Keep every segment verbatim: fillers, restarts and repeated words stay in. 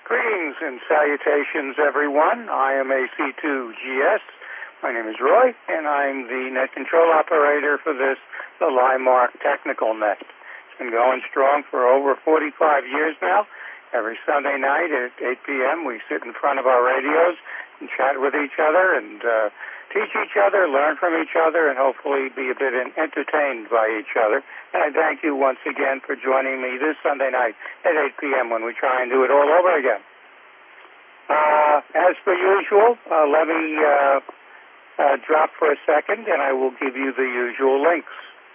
Greetings and salutations, everyone. I am A C two G S. My name is Roy, and I'm the net control operator for this, the Limark Technical Net. It's been going strong for over forty-five years now. Every Sunday night at eight p.m., we sit in front of our radios and chat with each other and uh, teach each other, learn from each other, and hopefully be a bit entertained by each other. And I thank you once again for joining me this Sunday night at eight p.m. when we try and do it all over again. Uh, as per usual, uh, let me uh, uh, drop for a second, and I will give you the usual links.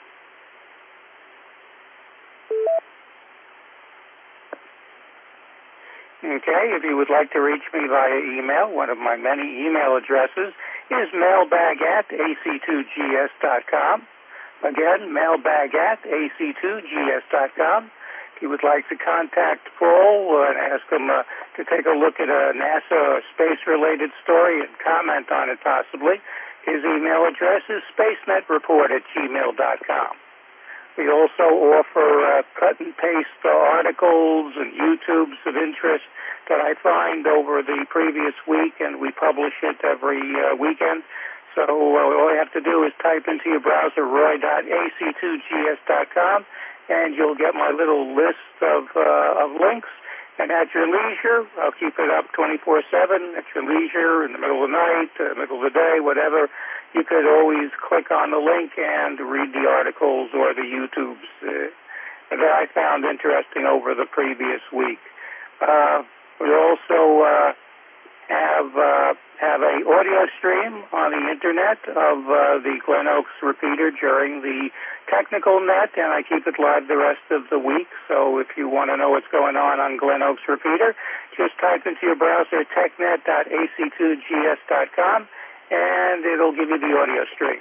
Okay, if you would like to reach me via email, one of my many email addresses is mailbag at A C two G S dot com. Again, mailbag at A C two G S dot com. If you would like to contact Paul and ask him uh, to take a look at a NASA space-related story and comment on it possibly, his email address is spacenetreport at gmail dot com. We also offer uh, cut-and-paste uh, articles and YouTubes of interest that I find over the previous week, and we publish it every uh, weekend. So uh, all you have to do is type into your browser roy dot A C two G S dot com, and you'll get my little list of, uh, of links. And at your leisure, I'll keep it up twenty-four seven, at your leisure, in the middle of the night, uh, middle of the day, whatever. You could always click on the link and read the articles or the YouTubes uh, that I found interesting over the previous week. Uh, we also uh, have uh, have a audio stream on the internet of uh, the Glen Oaks repeater during the technical net, and I keep it live the rest of the week. So if you want to know what's going on on Glen Oaks repeater, just type into your browser technet dot A C two G S dot com, and it'll give you the audio stream.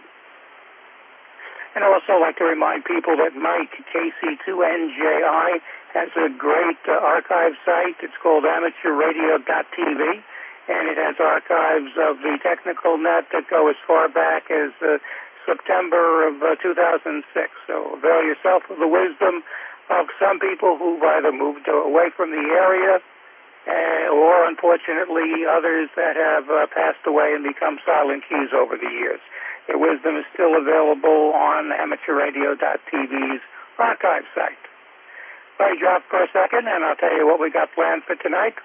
And I also like to remind people that Mike, K C two N J I, has a great uh, archive site. It's called amateur radio dot T V. And it has archives of the technical net that go as far back as uh, September of uh, two thousand six. So avail yourself of the wisdom of some people who've either moved away from the area uh, or, unfortunately, others that have uh, passed away and become silent keys over the years. Their wisdom is still available on amateur radio dot T V's archive site. Let me drop for a second, and I'll tell you what we got planned for tonight.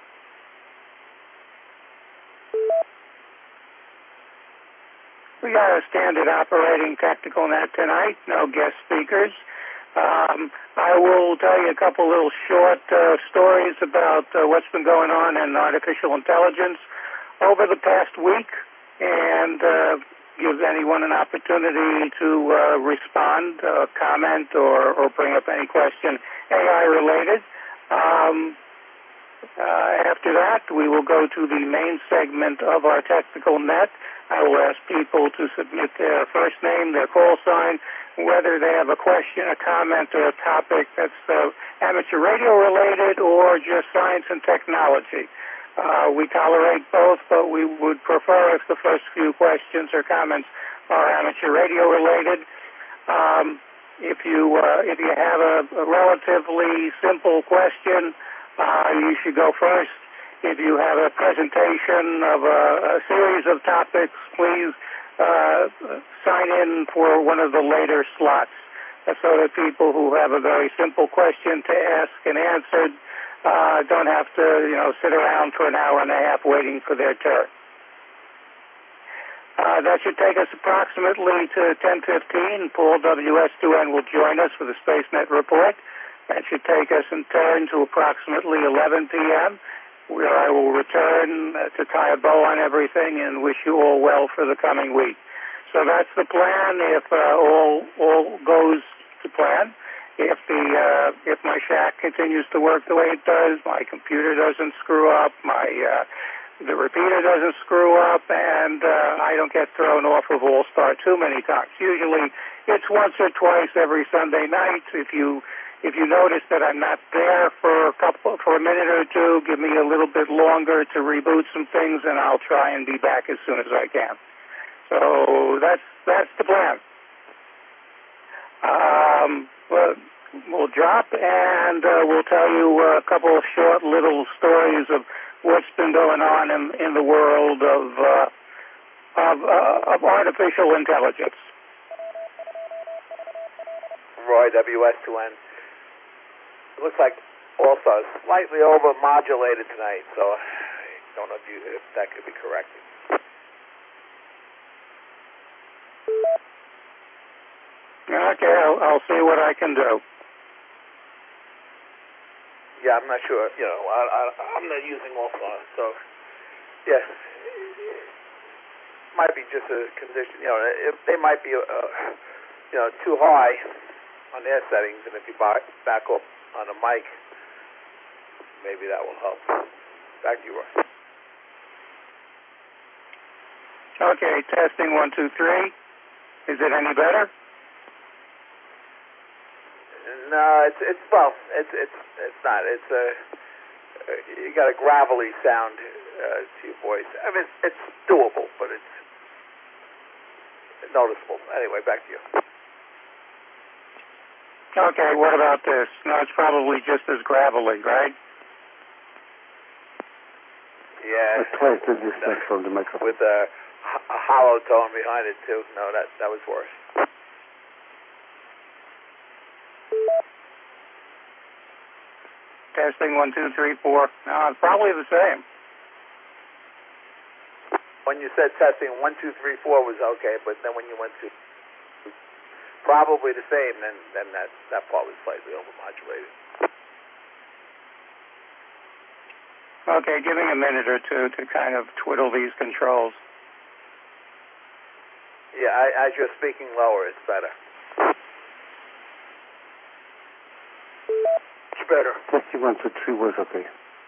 We got a standard operating technical net tonight, no guest speakers. Um, I will tell you a couple little short uh, stories about uh, what's been going on in artificial intelligence over the past week, and uh, give anyone an opportunity to uh, respond, uh, comment, or, or bring up any question A I related. Um, Uh, after that, we will go to the main segment of our technical net. I will ask people to submit their first name, their call sign, whether they have a question, a comment, or a topic that's uh, amateur radio related or just science and technology. Uh, we tolerate both, but we would prefer if the first few questions or comments are amateur radio related. Um, if you uh, if you have a, a relatively simple question, Uh, you should go first. If you have a presentation of a, a series of topics, please uh, sign in for one of the later slots so that people who have a very simple question to ask and answered uh, don't have to, you know, sit around for an hour and a half waiting for their turn. Uh, that should take us approximately to ten fifteen. Paul W S two N will join us for the SpaceNet report. That should take us in turn to approximately eleven p.m., where I will return uh, to tie a bow on everything and wish you all well for the coming week. So that's the plan. If uh, all all goes to plan, if the uh, if my shack continues to work the way it does, my computer doesn't screw up, my uh, the repeater doesn't screw up, and uh, I don't get thrown off of All Star too many times. Usually, it's once or twice every Sunday night. If you If you notice that I'm not there for a couple, for a minute or two, give me a little bit longer to reboot some things, and I'll try and be back as soon as I can. So that's that's the plan. Um, well, will drop, and uh, we'll tell you a couple of short little stories of what's been going on in, in the world of uh, of, uh, of artificial intelligence. Roy, W S two N. It looks like also slightly over-modulated tonight, so I don't know if, you, if that could be corrected. Okay, I'll, I'll see what I can do. Yeah, I'm not sure. You know, I, I, I'm not using Allstar, so yeah, might be just a condition. You know, if they might be, uh, you know, too high on their settings, and if you back back up on the mic, maybe that will help. Back to you, Roy. Okay, testing one, two, three. Is it any better? No, it's it's well, it's it's it's not. It's a uh, you got a gravelly sound uh, to your voice. I mean, it's, it's doable, but it's noticeable. Anyway, back to you. Okay, what about this? No, it's probably just as gravelly, right? Yeah. Twice the distance from the microphone. With a, a hollow tone behind it too. No, that that was worse. Testing one, two, three, four. No, it's probably the same. When you said testing one, two, three, four was okay, but then when you went to probably the same, then then that that part was slightly overmodulated. Okay, give me a minute or two to kind of twiddle these controls. Yeah, I, as you're speaking lower, it's better. It's better. Testing one, two, three was okay.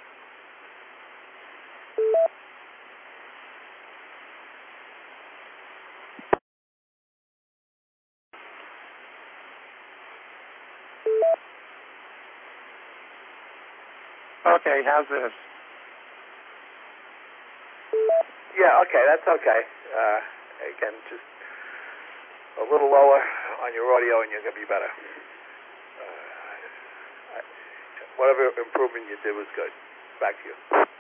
Okay, how's this? Yeah, okay, that's okay. Uh, again, just a little lower on your audio and you're going to be better. Uh, whatever improvement you did was good. Back to you.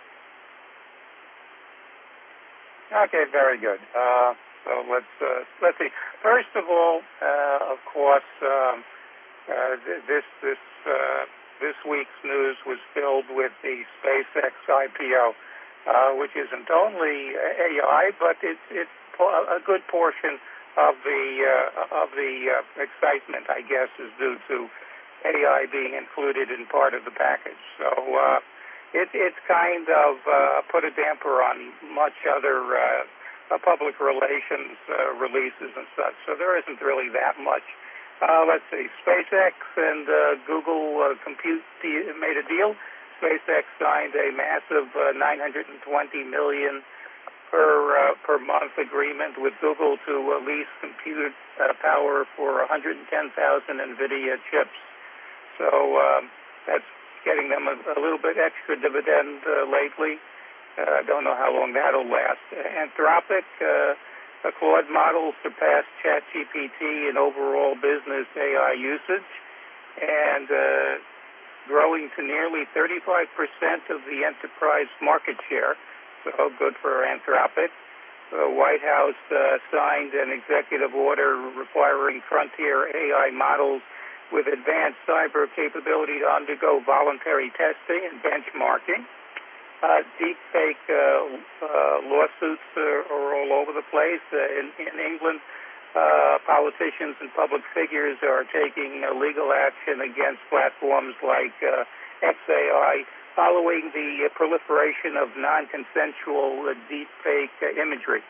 Okay, very good. Uh, so let's uh, let's see. First of all, uh, of course, um, uh, th- this this uh, this week's news was filled with the SpaceX I P O, uh, which isn't only A I, but it's it's a good portion of the uh, of the uh, excitement, I guess, is due to A I being included in part of the package. So uh, it, it's kind of uh, put a damper on much other uh, public relations uh, releases and such. So there isn't really that much. Uh, let's see, SpaceX and uh, Google uh, Compute made a deal. SpaceX signed a massive uh, nine hundred twenty million dollars per uh, per month agreement with Google to uh, lease compute uh, power for one hundred ten thousand NVIDIA chips. So um, that's getting them a, a little bit extra dividend uh, lately. I uh, don't know how long that'll last. Anthropic, uh, a Claude model surpassed ChatGPT in overall business A I usage, and uh, growing to nearly thirty-five percent of the enterprise market share. So good for Anthropic. The White House uh, signed an executive order requiring frontier A I models with advanced cyber capability to undergo voluntary testing and benchmarking. Uh, deepfake uh, uh, lawsuits uh, are all over the place. Uh, in, in England, uh, politicians and public figures are taking uh, legal action against platforms like uh, X A I, following the uh, proliferation of non-consensual uh, deepfake uh, imagery.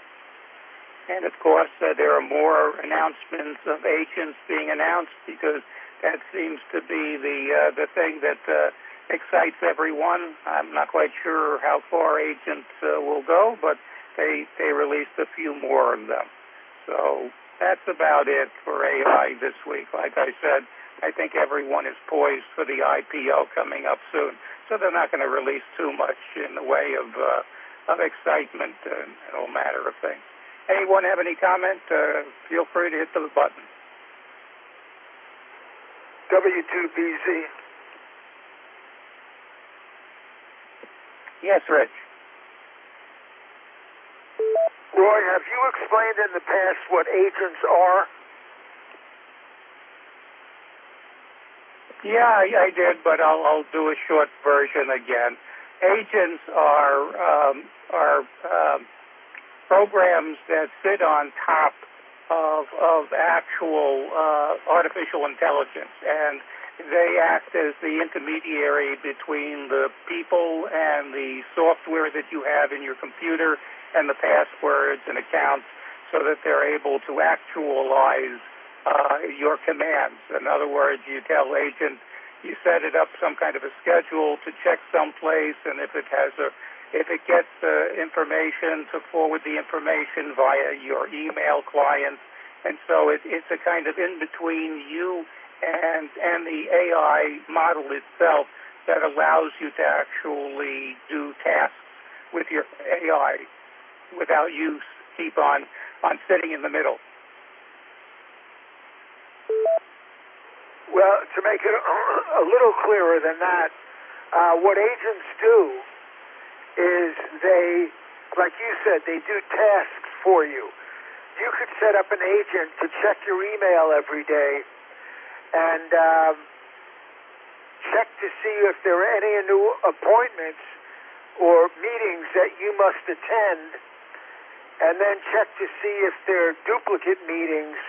And of course, uh, there are more announcements of agents being announced because that seems to be the uh, the thing that uh, excites everyone. I'm not quite sure how far agents uh, will go, but they they released a few more of them. So that's about it for A I this week. Like I said, I think everyone is poised for the I P O coming up soon, so they're not going to release too much in the way of uh, of excitement and, and all matter of things. Anyone have any comment? Uh, feel free to hit the button. W two B Z. Yes, Rich. Roy, have you explained in the past what agents are? Yeah, I, I did, but I'll, I'll do a short version again. Agents are um, are um, programs that sit on top of of actual uh, artificial intelligence, and they act as the intermediary between the people and the software that you have in your computer and the passwords and accounts, so that they're able to actualize uh, your commands. In other words, you tell agent, you set it up some kind of a schedule to check someplace, and if it has a, if it gets uh, information, to forward the information via your email client, and so it, it's a kind of in between you and and the A I model itself that allows you to actually do tasks with your A I without you keep on on sitting in the middle. Well, to make it a little clearer than that, uh, what agents do is they, like you said, they do tasks for you. You could set up an agent to check your email every day and um, check to see if there are any new appointments or meetings that you must attend, and then check to see if there are duplicate meetings,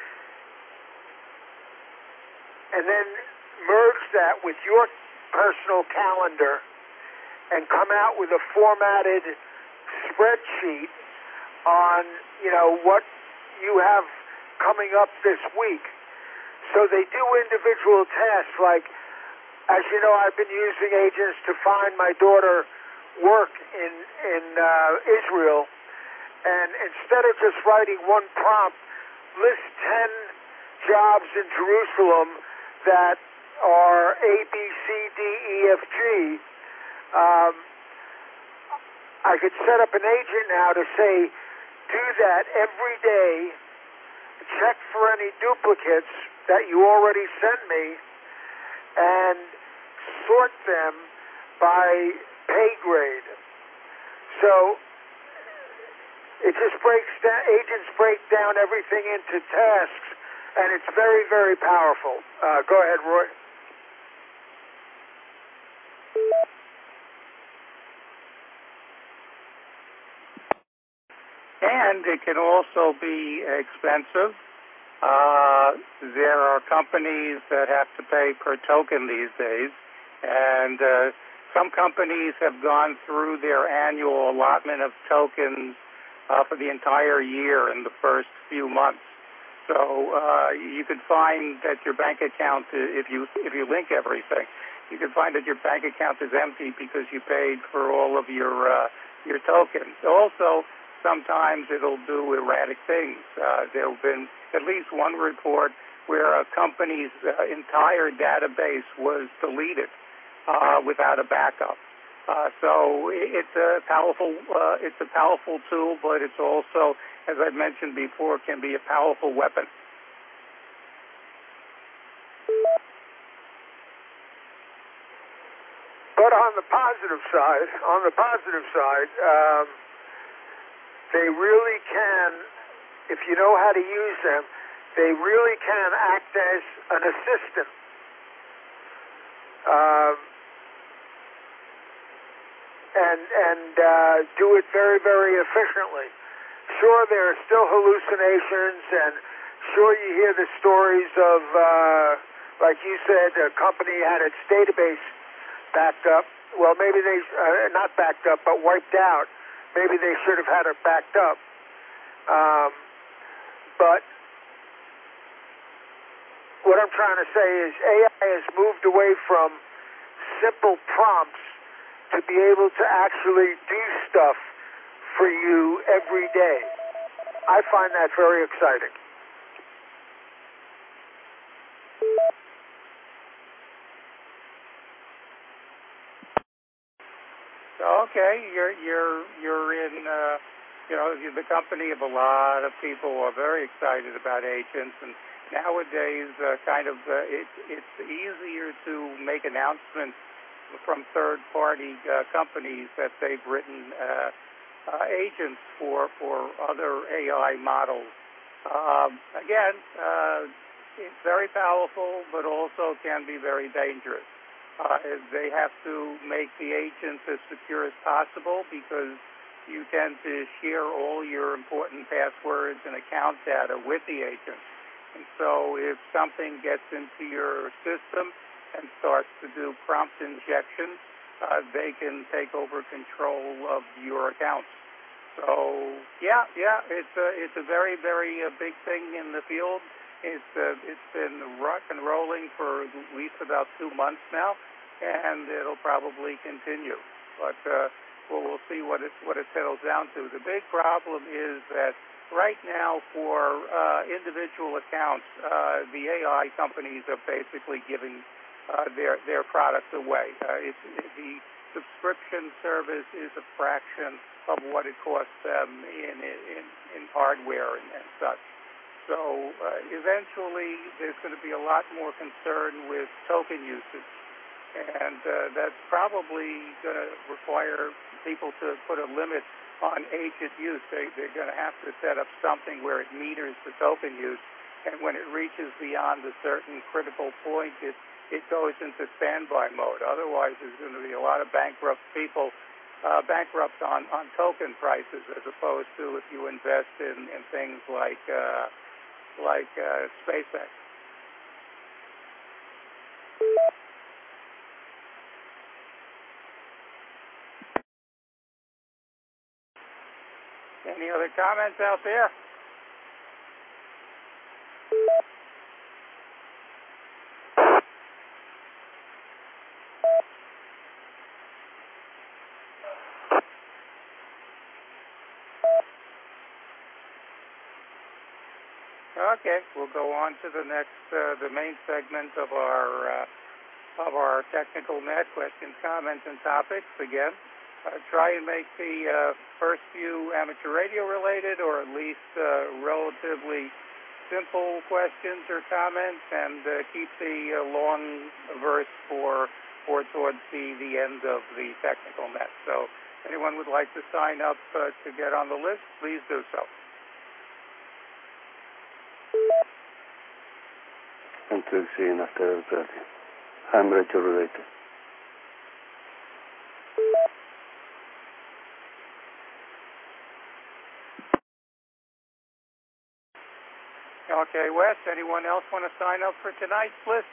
and then merge that with your personal calendar and come out with a formatted spreadsheet on, you know, what you have coming up this week. So they do individual tasks, like, as you know, I've been using agents to find my daughter work in, in uh, Israel, and instead of just writing one prompt, list ten jobs in Jerusalem that are A, B, C, D, E, F, G. Um, I could set up an agent now to say, do that every day, check for any duplicates that you already sent me, and sort them by pay grade. So it just breaks down, agents break down everything into tasks, and it's very, very powerful. Uh, go ahead, Roy. And it can also be expensive. Uh, there are companies that have to pay per token these days, and uh, some companies have gone through their annual allotment of tokens uh, for the entire year in the first few months. So uh, you could find that your bank account, if you if you link everything, you can find that your bank account is empty because you paid for all of your uh, your tokens. Also, sometimes it'll do erratic things. Uh, there have been at least one report where a company's uh, entire database was deleted uh, without a backup. Uh, so it's a powerful uh, it's a powerful tool, but it's also, as I mentioned before, can be a powerful weapon. But on the positive side, on the positive side, um, they really can, if you know how to use them, they really can act as an assistant. Um, and and uh, do it very, very efficiently. Sure, there are still hallucinations, and sure you hear the stories of, uh, like you said, a company had its database backed up. Well, maybe they, uh, not backed up, but wiped out. Maybe they should have had it backed up. Um, but what I'm trying to say is A I has moved away from simple prompts to be able to actually do stuff for you every day. I find that very exciting. Okay, you're you're you're in uh, you know you're the company of a lot of people who are very excited about agents, and nowadays, uh, kind of, uh, it, it's easier to make announcements from third-party uh, companies that they've written uh, uh, agents for for other A I models. Um, again, uh, it's very powerful, but also can be very dangerous. Uh, they have to make the agents as secure as possible because you tend to share all your important passwords and account data with the agent. And so if something gets into your system and starts to do prompt injections, uh, they can take over control of your accounts. So, yeah, yeah, it's a, it's a very, very uh, big thing in the field. It's uh, it's been rock and rolling for at least about two months now, and it'll probably continue. But uh, well, we'll see what it what it settles down to. The big problem is that right now, for uh, individual accounts, uh, the A I companies are basically giving uh, their their products away. Uh, it's, the subscription service is a fraction of what it costs them in in, in hardware and, and such. So uh, eventually, there's going to be a lot more concern with token usage, and uh, that's probably going to require people to put a limit on agent use. They, they're going to have to set up something where it meters the token use, and when it reaches beyond a certain critical point, it, it goes into standby mode. Otherwise, there's going to be a lot of bankrupt people, uh, bankrupt on, on token prices, as opposed to if you invest in, in things like, uh, like uh, SpaceX. Any other comments out there? Okay, we'll go on to the next, uh, the main segment of our uh, of our technical net questions, comments, and topics. Again, uh, try and make the uh, first few amateur radio related, or at least uh, relatively simple questions or comments, and uh, keep the uh, long verse for for towards the the end of the technical net. So, anyone would like to sign up uh, to get on the list, please do so. Until seeing after everybody. I'm ready to relate. Okay, Wes, anyone else want to sign up for tonight's list?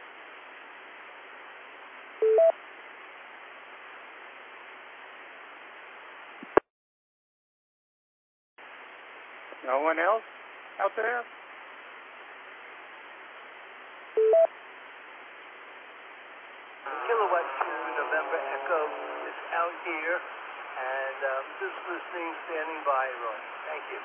No one else out there? Kilowatt two November Echo is out here, and um, just listening, standing by, Roy. Thank you.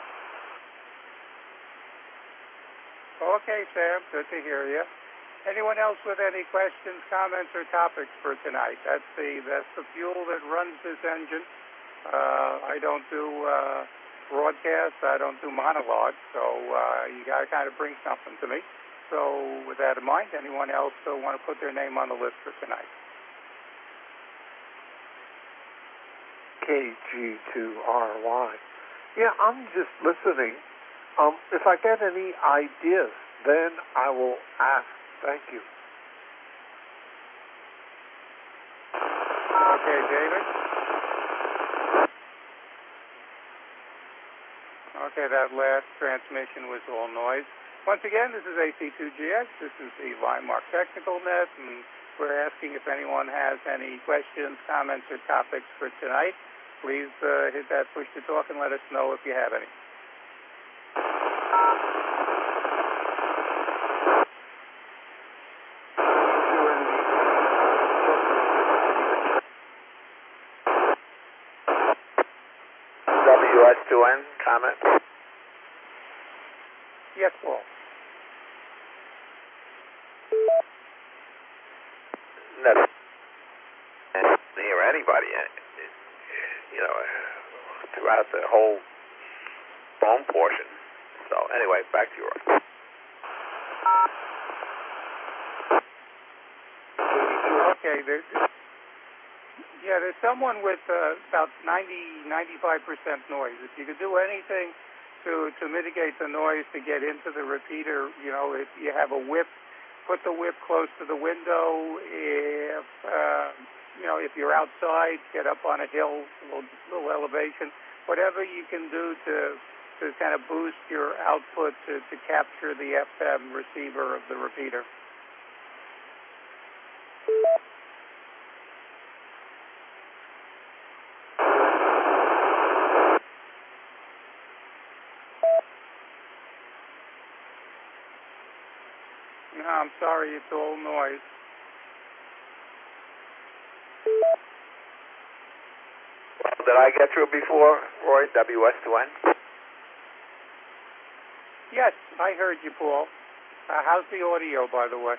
Okay, Sam, good to hear you. Anyone else with any questions, comments, or topics for tonight? That's the that's the fuel that runs this engine. Uh, I don't do uh, broadcasts. I don't do monologues, so uh, you got to kind of bring something to me. So with that in mind, anyone else uh, want to put their name on the list for tonight? K G two R Y. Yeah, I'm just listening. Um, if I get any ideas, then I will ask. Thank you. Okay, David. Okay, that last transmission was all noise. Once again, this is A C two G X. This is the Linemark Technical Net, and we're asking if anyone has any questions, comments, or topics for tonight. Please uh, hit that push to talk and let us know if you have any. W S two N, comment? Yes, Paul. Never hear anybody, you know, throughout the whole phone portion. So anyway, back to you, Roy. Okay, there, yeah, there's someone with uh, about ninety, ninety-five percent noise. If you could do anything to to mitigate the noise to get into the repeater, you know, if you have a whip, put the whip close to the window. If uh, you know, if you're outside, get up on a hill, a little, little elevation. Whatever you can do to to kind of boost your output to, to capture the F M receiver of the repeater. No, I'm sorry, it's all noise. Well, did I get through before, Roy? W S two N? Yes, I heard you, Paul. Uh, how's the audio, by the way?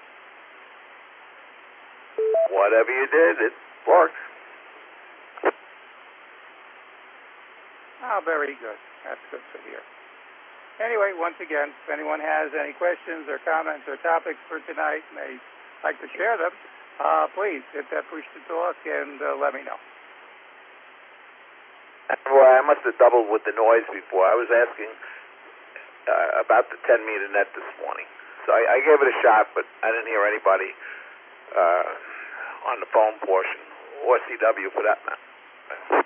Whatever you did, it worked. Oh, very good. That's good to hear. Anyway, once again, if anyone has any questions or comments or topics for tonight and they'd like to share them, uh, please hit that push to talk and uh, let me know. Roy, I must have doubled with the noise before. I was asking uh, about the ten meter net this morning. So I, I gave it a shot, but I didn't hear anybody uh, on the phone portion, or C W for that matter.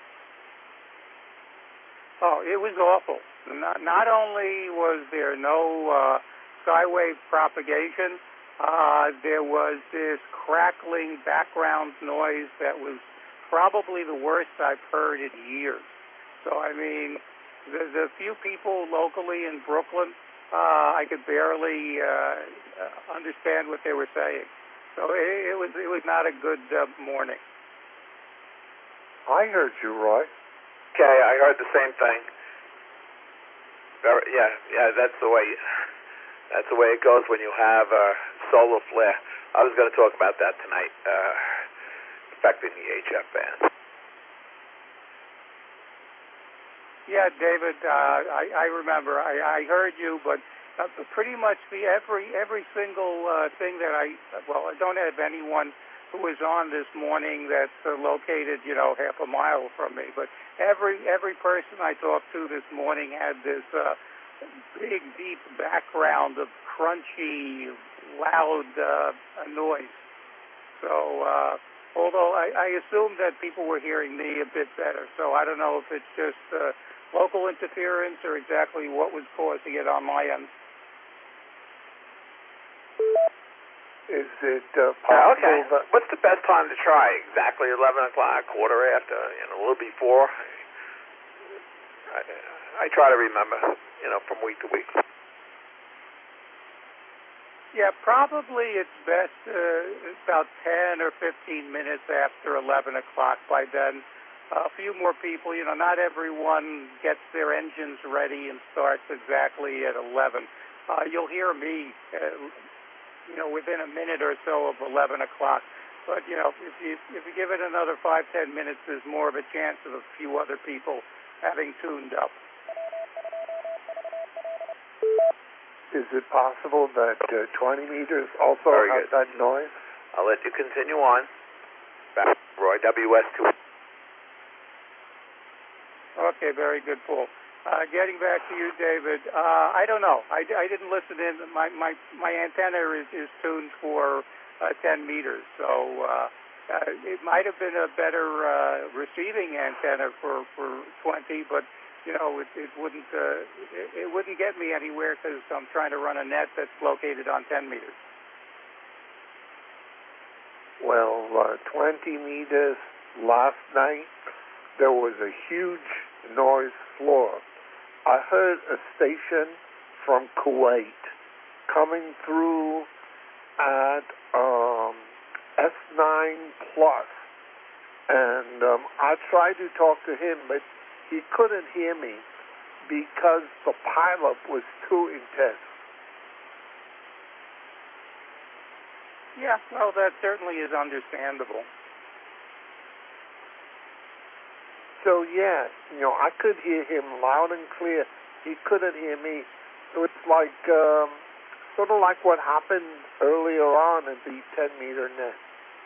Oh, it was awful. Not, not only was there no uh, skywave propagation, uh, there was this crackling background noise that was probably the worst I've heard in years. So, I mean, the, the few people locally in Brooklyn, uh, I could barely uh, understand what they were saying. So it, it was it was not a good uh, morning. I heard you, Roy. Okay, I heard the same thing. Very, yeah, yeah, that's the way. That's the way it goes when you have a solar flare. I was going to talk about that tonight, uh, affecting the H F band. Yeah, David, uh, I, I remember. I, I heard you, but uh, pretty much the every every single uh, thing that I well, I don't have anyone who was on this morning that's uh, located, you know, half a mile from me. But every every person I talked to this morning had this uh, big, deep background of crunchy, loud uh, noise. So, uh, although I, I assume that people were hearing me a bit better, so I don't know if it's just uh, local interference or exactly what was causing it on my end. Is it uh, Uh, possible okay. that... What's the best time to try? Exactly eleven o'clock, quarter after, you know, a little before? I, I try to remember, you know, from week to week. Yeah, probably it's best uh, about ten or fifteen minutes after eleven o'clock. By then, uh, a few more people, you know, not everyone gets their engines ready and starts exactly at eleven. Uh, you'll hear me, uh, you know, within a minute or so of eleven o'clock. But, you know, if you, if you give it another five, ten minutes, there's more of a chance of a few other people having tuned up. Is it possible that uh, twenty meters also Very has good. that noise? I'll let you continue on. Back, Roy, W S two. Okay, very good, Paul. Uh, getting back to you, David, uh, I don't know. I, I didn't listen in. My my, my antenna is, is tuned for uh, ten meters, so uh, uh, it might have been a better uh, receiving antenna for, for twenty, but you know it, it wouldn't uh, it, it wouldn't get me anywhere because I'm trying to run a net that's located on ten meters. Well, uh, twenty meters last night, there was a huge noise floor. I heard a station from Kuwait coming through at um, S nine plus, and um, I tried to talk to him, but he couldn't hear me because the pileup was too intense. Yeah, well, that certainly is understandable. So, yeah, you know, I could hear him loud and clear. He couldn't hear me. So it's like um, sort of like what happened earlier on at the ten-meter net.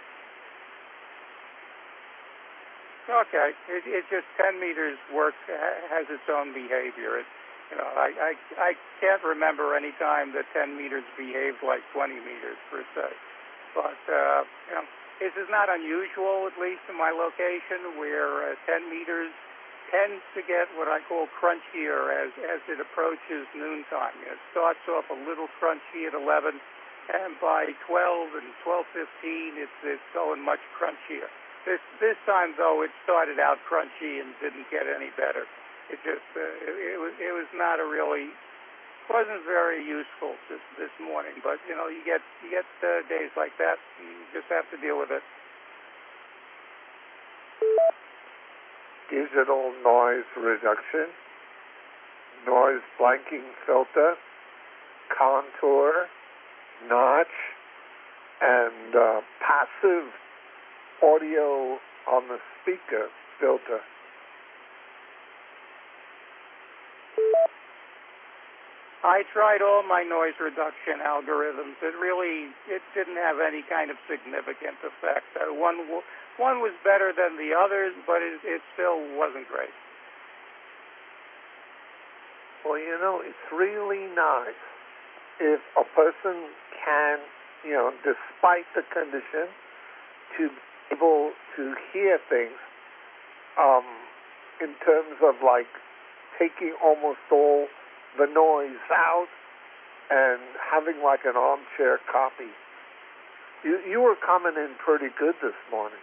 Okay, it, it just ten meters works, has its own behavior. It, you know, I, I I can't remember any time that ten meters behaved like twenty meters per se. But uh, you know, this is not unusual, at least in my location, where uh, ten meters tends to get what I call crunchier as as it approaches noontime. You know, it starts off a little crunchy at eleven, and by twelve and twelve fifteen, it's it's going much crunchier. This this time though, it started out crunchy and didn't get any better. It just uh, it, it was it was not a really wasn't very useful this this morning. But you know, you get you get uh, days like that. You just have to deal with it. Digital noise reduction, noise blanking filter, contour, notch, and uh, passive audio on the speaker filter. I tried all my noise reduction algorithms. It really it didn't have any kind of significant effect. Uh, one one was better than the others, but it, it still wasn't great. Well, you know, it's really nice if a person can, you know, despite the condition, to be able to hear things um, in terms of like taking almost all the noise out and having like an armchair copy. You you were coming in pretty good this morning.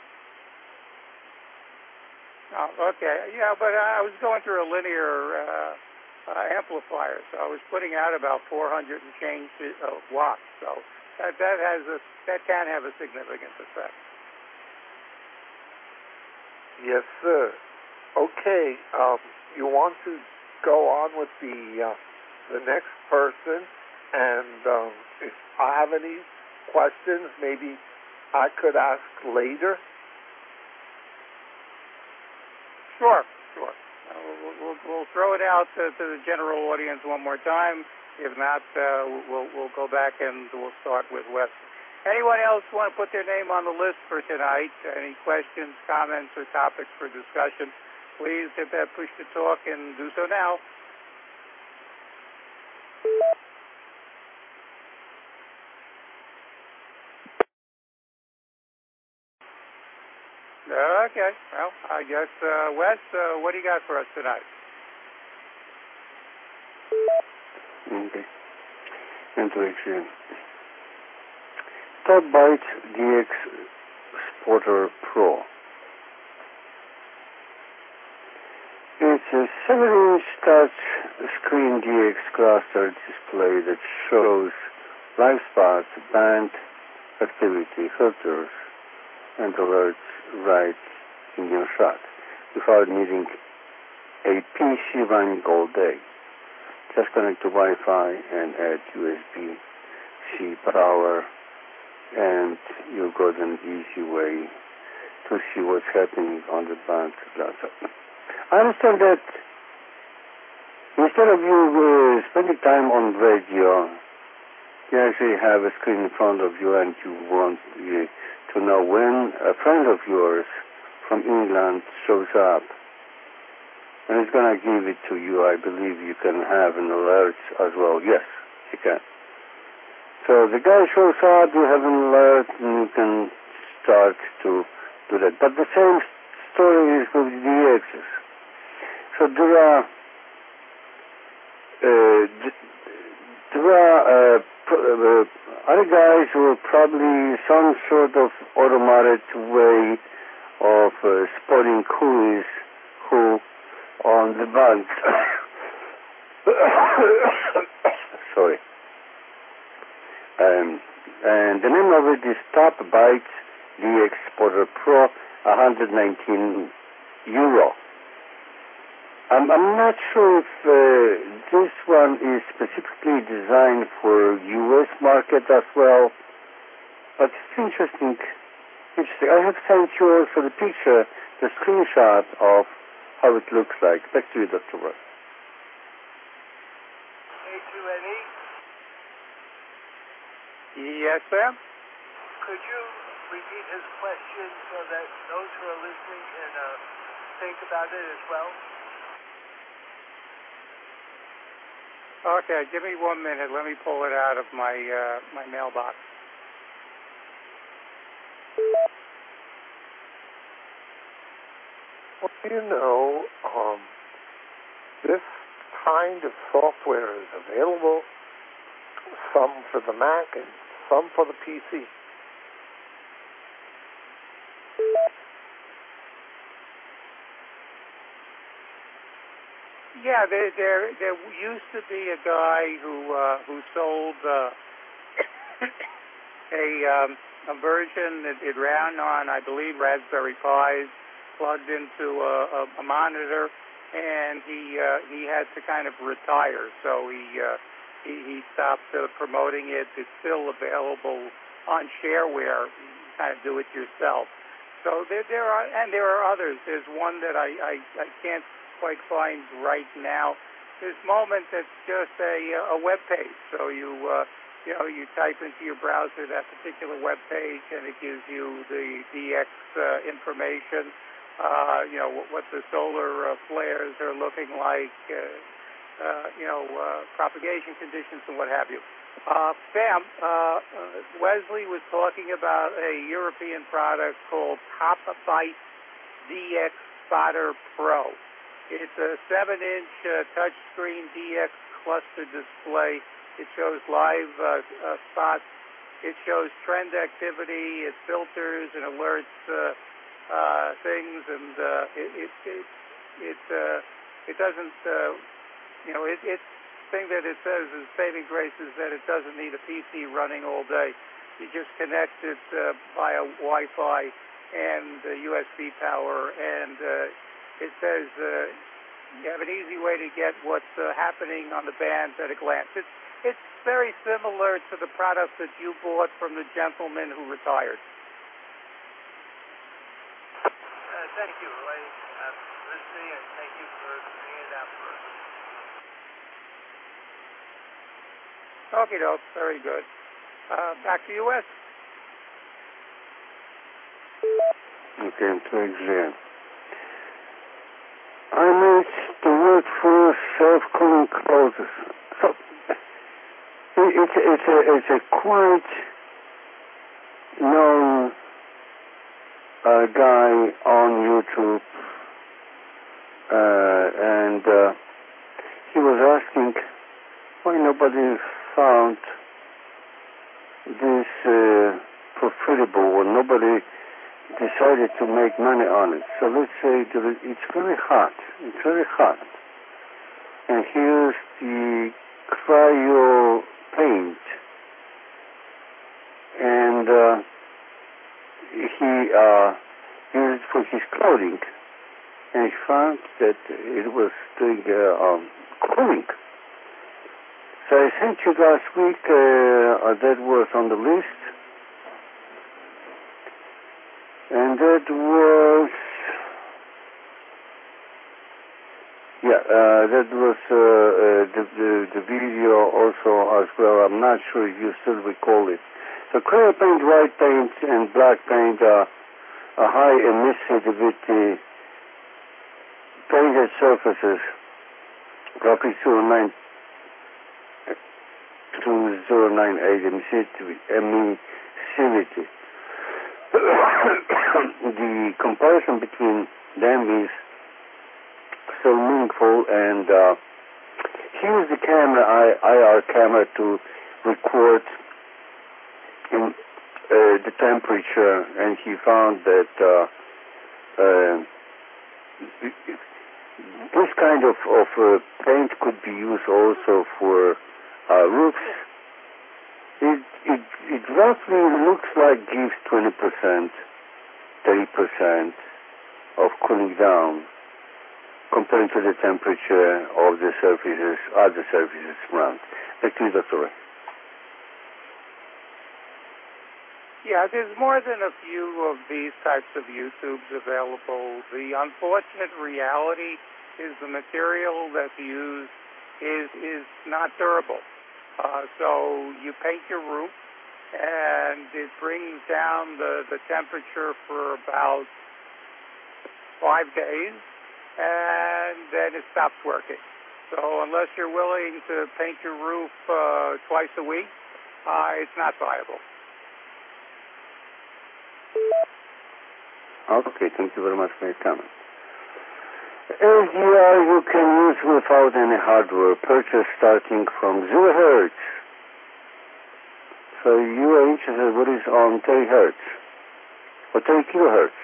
Oh, okay, yeah, but I was going through a linear uh, uh, amplifier, so I was putting out about four hundred and change uh, watts. So that that has a that can have a significant effect. Yes, sir. Okay, um, you want to go on with the uh, the next person, and um, if I have any questions, maybe I could ask later. Sure, sure. Uh, we'll, we'll, we'll throw it out to, to the general audience one more time. If not, uh, we'll we'll go back and we'll start with Wes. Anyone else want to put their name on the list for tonight? Any questions, comments, or topics for discussion? Please hit that push to talk and do so now. Okay. Well, I guess, uh, Wes, uh, what do you got for us tonight? Okay. Intuition. Top Byte D X Spotter Pro. It's a seven inch touch screen D X cluster display that shows live spots, band activity, filters, and alerts right in your shot without needing a P C running all day. Just connect to Wi-Fi and add U S B-C power, and you've got an easy way to see what's happening on the band cluster. I understand that instead of you uh, spending time on radio, you actually have a screen in front of you and you want uh, to know when a friend of yours from England shows up. And it's going to give it to you. I believe you can have an alert as well. Yes, you can. So the guy shows up, you have an alert, and you can start to do that. But the same story is with the X's. So there are uh, there are uh, uh, other guys who are probably some sort of automated way of uh, spotting who is who on the band. Sorry. Um, and the name of it is Top Byte D X Spotter Pro, one hundred nineteen euro. I'm, I'm not sure if uh, this one is specifically designed for U S market as well, but it's interesting. Interesting. I have sent you also the picture, the screenshot of how it looks like. Back to you, Doctor Ross. A two N E? Yes, sir. Could you repeat his question so that those who are listening can uh, think about it as well? Okay, give me one minute. Let me pull it out of my uh, my mailbox. Well, you know, um, this kind of software is available, some for the Mac and some for the P C. Yeah, there there there used to be a guy who uh, who sold uh, a um, a version that it ran on, I believe, Raspberry Pis, plugged into a, a, a monitor, and he uh, he had to kind of retire, so he uh, he, he stopped uh, promoting it. It's still available on shareware. You kind of do it yourself. So there there are and there are others. There's one that I I, I can't quite find right now. This Moment that's just a a web page. So you uh, you know you type into your browser that particular web page, and it gives you the D X uh, information. Uh, you know what, what the solar uh, flares are looking like. Uh, uh, you know uh, propagation conditions and what have you. Uh, Sam, uh, uh, Wesley was talking about a European product called Popabyte D X Spotter Pro. It's a seven-inch uh, touchscreen D X cluster display. It shows live uh, uh, spots. It shows trend activity. It filters and alerts uh, uh, things, and uh, it it it it, uh, it doesn't. Uh, you know, it, it's thing that it says is saving grace is that it doesn't need a P C running all day. You just connect it uh, via Wi-Fi and uh, U S B power, and uh, it says uh, you have an easy way to get what's uh, happening on the bands at a glance. It's, it's very similar to the product that you bought from the gentleman who retired. Uh, thank you, Roy. I'm listening, and thank you for bringing it out for us. Okay, doke. Very good. Uh, back to you, Wes. Okay, to exam. I made the word for self-cooling closes. So it, it's it's a it's a quite known uh, guy on YouTube, uh, and uh, he was asking why nobody found this uh, profitable, or nobody decided to make money on it. So let's say that it's very hot. It's very hot. And here's the cryo paint. And uh, he uh, used it for his clothing. And he found that it was doing uh, um, cooling. So I sent you last week, uh, that was on the list. And that was, yeah, uh, that was uh, uh, the, the the video also as well. I'm not sure if you still recall it. So clear paint, white paint, and black paint are a high emissivity painted surfaces, roughly zero point nine to zero point nine eight emissivity. The comparison between them is so meaningful, and uh, he used the camera, I R camera, to record in, uh, the temperature, and he found that uh, uh, this kind of, of uh, paint could be used also for uh, roofs. It, it, it roughly looks like gives twenty percent, thirty percent of cooling down compared to the temperature of the surfaces, other surfaces around. Back to you, Doctor Ray. Yeah, there's more than a few of these types of YouTubes available. The unfortunate reality is the material that's used is is not durable. Uh, so you paint your roof, and it brings down the, the temperature for about five days, and then it stops working. So unless you're willing to paint your roof uh, twice a week, uh, it's not viable. Okay, thank you very much for your comment. L G R you can use without any hardware, purchase starting from zero hertz. So you are interested what is on thirty hertz, or thirty kilohertz,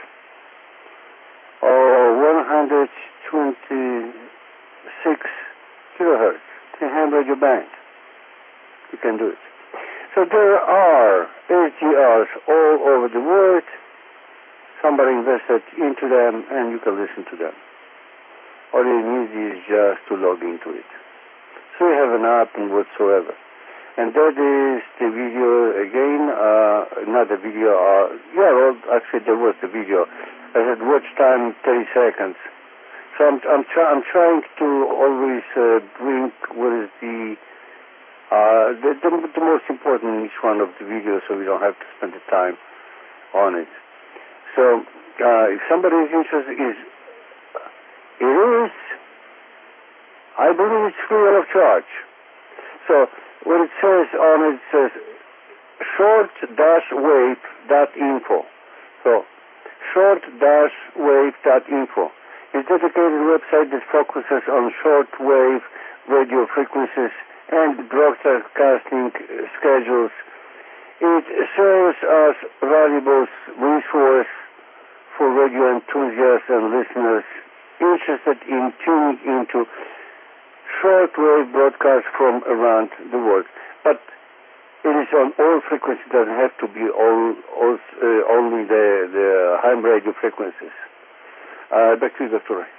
or one hundred twenty-six kilohertz. Can handle your band. You can do it. So there are L G Rs all over the world. Somebody invested into them, and you can listen to them. All you need is just to log into it. So you have an app and whatsoever. And that is the video again, uh, not the video, uh, yeah, well, actually there was the video. I said watch time thirty seconds. So I'm, I'm, try, I'm trying to always uh, bring what is the, uh, the, the, the most important in each one of the videos so we don't have to spend the time on it. So uh, if somebody is interested, is it is, I believe it's free of charge. So what it says on it, it says short dash wave dot info. So short dash wave dot info. It's a dedicated website that focuses on short-wave radio frequencies and broadcasting schedules. It serves as a valuable resource for radio enthusiasts and listeners interested in tuning into short-wave broadcasts from around the world. But it is on all frequencies. It doesn't have to be all, all uh, only the, the ham radio frequencies. Uh, back to you, Doctor Ray.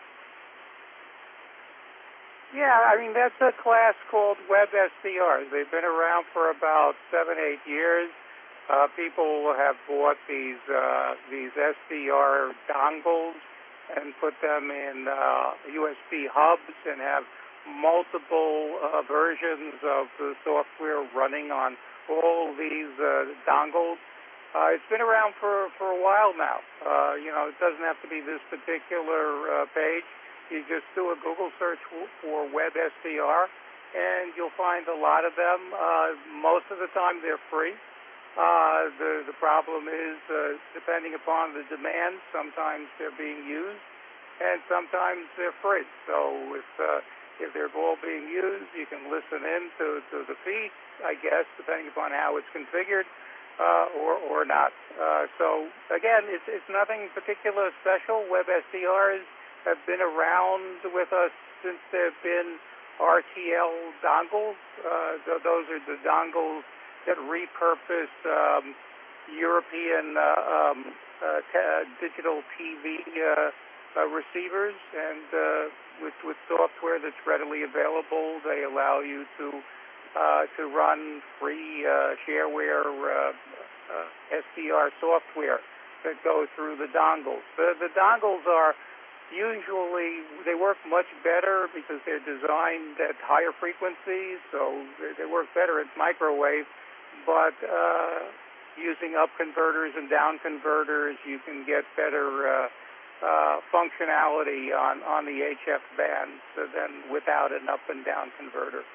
Yeah, I mean, that's a class called Web S D Rs. They've been around for about seven, eight years. Uh, people have bought these uh, these S D R dongles and put them in uh, U S B hubs and have multiple uh, versions of the software running on all these uh, dongles. Uh, it's been around for, for a while now. Uh, you know, it doesn't have to be this particular uh, page. You just do a Google search for Web S D R, and you'll find a lot of them. Uh, most of the time, they're free. Uh, the, the problem is, uh, depending upon the demand, sometimes they're being used, and sometimes they're free. So if, uh, if they're all being used, you can listen in to, to the feed, I guess, depending upon how it's configured. Uh, or, or not. Uh, so, again, it's, it's nothing particular special. Web S D Rs have been around with us since there have been R T L dongles. Uh, th- those are the dongles that repurpose um, European uh, um, uh, t- digital T V uh, uh, receivers, and uh, with, with software that's readily available, they allow you to Uh, to run free uh, shareware uh, uh, S D R software that goes through the dongles. The, the dongles are usually, they work much better because they're designed at higher frequencies, so they, they work better at microwave, but uh, using up converters and down converters, you can get better uh, uh, functionality on, on the H F bands than without an up and down converter.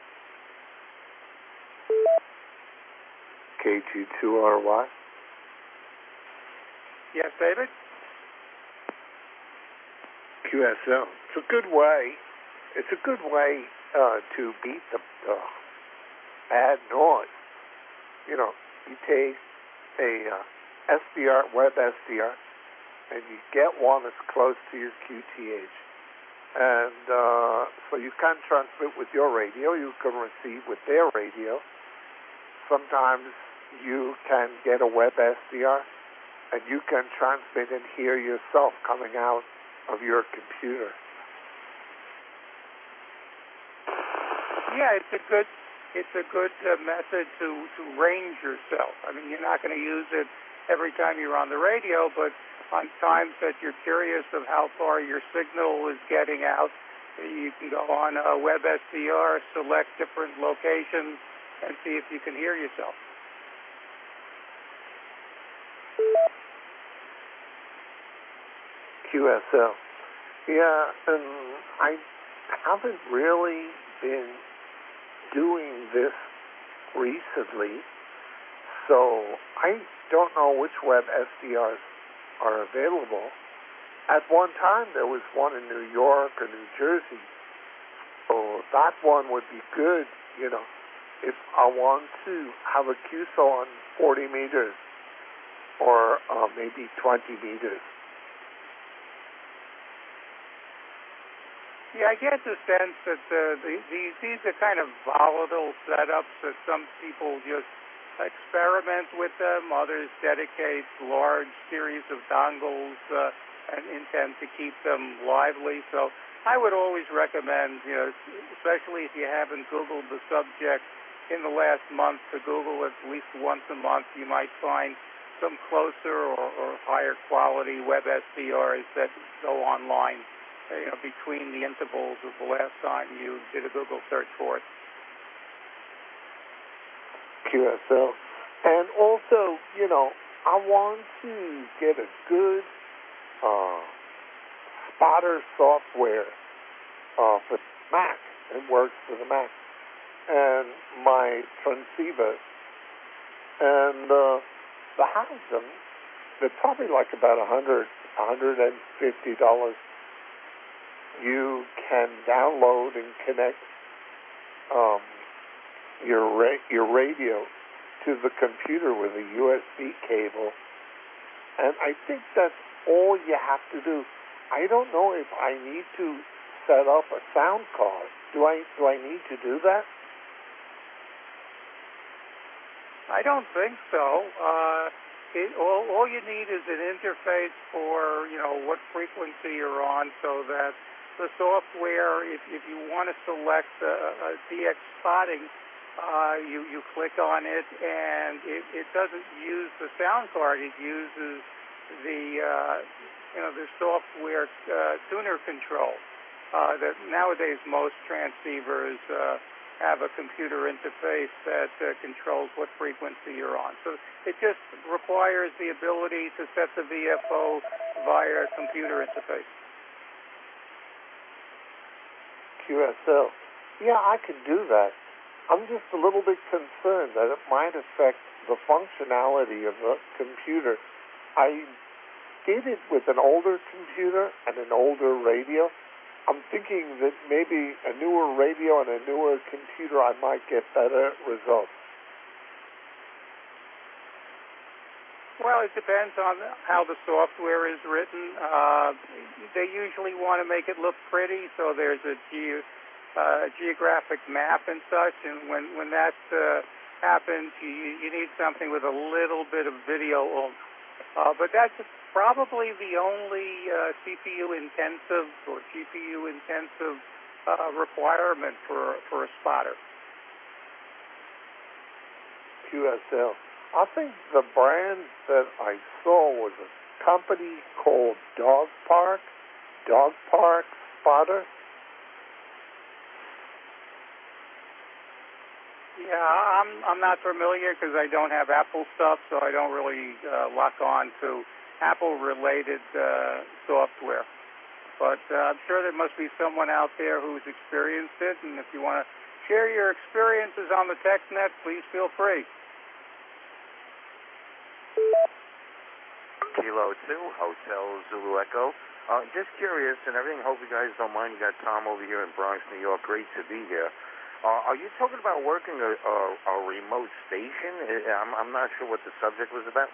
K G two R Y. Yes, David? Q S L. It's a good way. It's a good way uh, to beat the, the bad noise. You know, you take a uh, S D R, Web S D R, and you get one that's close to your Q T H. And uh, so you can transmit with your radio. You can receive with their radio. Sometimes you can get a Web S D R, and you can transmit and hear yourself coming out of your computer. Yeah, it's a good, it's a good uh, method to, to range yourself. I mean, you're not going to use it every time you're on the radio, but on times that you're curious of how far your signal is getting out, you can go on a Web S D R, select different locations, and see if you can hear yourself. Q S L. Yeah, and I haven't really been doing this recently, so I don't know which web S D Rs are available. At one time, there was one in New York or New Jersey, so that one would be good, you know, if I want to have a Q S O on forty meters or uh, maybe twenty meters. Yeah, I get the sense that uh, the, these these are kind of volatile setups that some people just experiment with them. Others dedicate large series of dongles uh, and intend to keep them lively. So I would always recommend, you know, especially if you haven't Googled the subject in the last month, to Google at least once a month. You might find some closer or, or higher quality web S D Rs that go online, you know, between the intervals of the last time you did a Google search for it. Q S L. And also, you know, I want to get a good uh, spotter software uh, for Mac. It works for the Mac. And my transceiver. And uh, to have them, they're probably like about one hundred dollars, one hundred fifty dollars. You can download and connect um, your ra- your radio to the computer with a U S B cable, and I think that's all you have to do. I don't know if I need to set up a sound card. Do I do I need to do that? I don't think so. Uh, it, all, all you need is an interface for, you know, what frequency you're on, so that the software, if, if you want to select a, a D X spotting, uh, you, you click on it, and it, it doesn't use the sound card. It uses the, uh, you know, the software uh, tuner control. Uh, that nowadays most transceivers uh, have a computer interface that uh, controls what frequency you're on. So it just requires the ability to set the V F O via a computer interface. Q S L. Yeah, I can do that. I'm just a little bit concerned that it might affect the functionality of the computer. I did it with an older computer and an older radio. I'm thinking that maybe a newer radio and a newer computer, I might get better results. Well, it depends on how the software is written. Uh, they usually want to make it look pretty, so there's a ge- uh, geographic map and such, and when, when that uh, happens, you, you need something with a little bit of video oomph. Uh, but that's probably the only uh, C P U-intensive or G P U-intensive uh, requirement for, for a spotter. Q S L. I think the brand that I saw was a company called Dog Park, Dog Park Spotter. Yeah, I'm I'm not familiar because I don't have Apple stuff, so I don't really uh, lock on to Apple-related uh, software. But uh, I'm sure there must be someone out there who's experienced it, and if you want to share your experiences on the TechNet, please feel free. Kilo two, Hotel Zulu Echo. Uh, just curious and everything, hope you guys don't mind. You got Tom over here in Bronx, New York. Great to be here. Uh, are you talking about working a, a, a remote station? I'm, I'm not sure what the subject was about.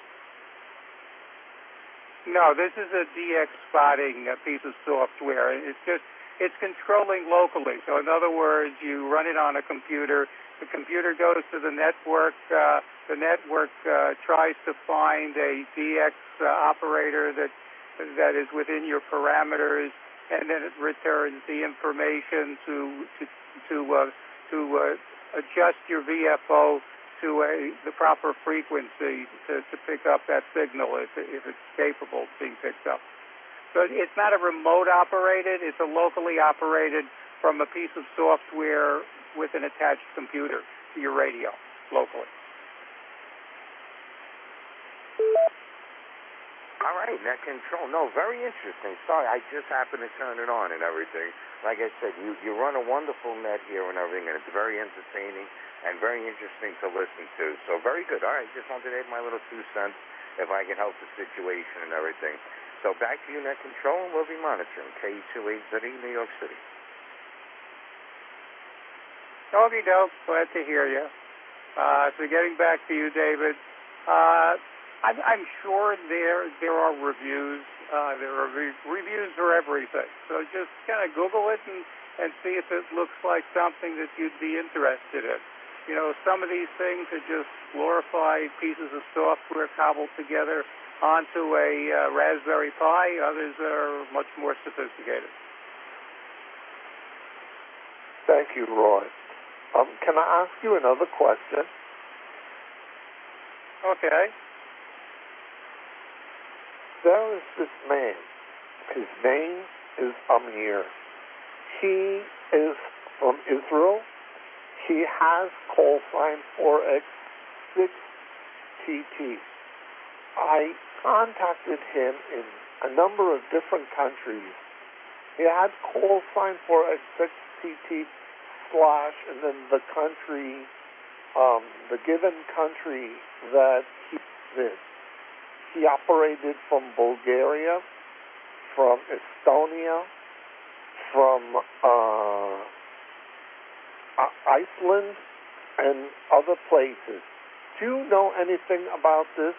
No, this is a D X spotting uh, piece of software. It's just, it's controlling locally. So in other words, you run it on a computer. The computer goes to the network. Uh, the network uh, tries to find a D X uh, operator that that is within your parameters, and then it returns the information to to to uh, to uh, adjust your V F O to a, the proper frequency to, to pick up that signal if, if it's capable of being picked up. So it's not a remote operated, it's a locally operated from a piece of software with an attached computer to your radio locally. All right, net control. No, very interesting. Sorry, I just happened to turn it on and everything. Like I said, you, you run a wonderful net here and everything, and it's very entertaining and very interesting to listen to. So very good. All right, just wanted to add my little two cents if I can help the situation and everything. So back to you, net control, and we'll be monitoring K two eighty, New York City. Okie doke, glad to hear you. Uh, so getting back to you, David, uh, I'm, I'm sure there there are reviews. Uh, there are re- reviews for everything. So just kind of Google it and, and see if it looks like something that you'd be interested in. You know, some of these things are just glorified pieces of software cobbled together onto a uh, Raspberry Pi. Others are much more sophisticated. Thank you, Roy. Um, can I ask you another question? Okay. There is this man. His name is Amir. He is from Israel. He has call sign four X six T T. I contacted him in a number of different countries. He had call sign four X six T T slash and then the country, um, the given country that he was in. He operated from Bulgaria, from Estonia, from uh, Iceland, and other places. Do you know anything about this?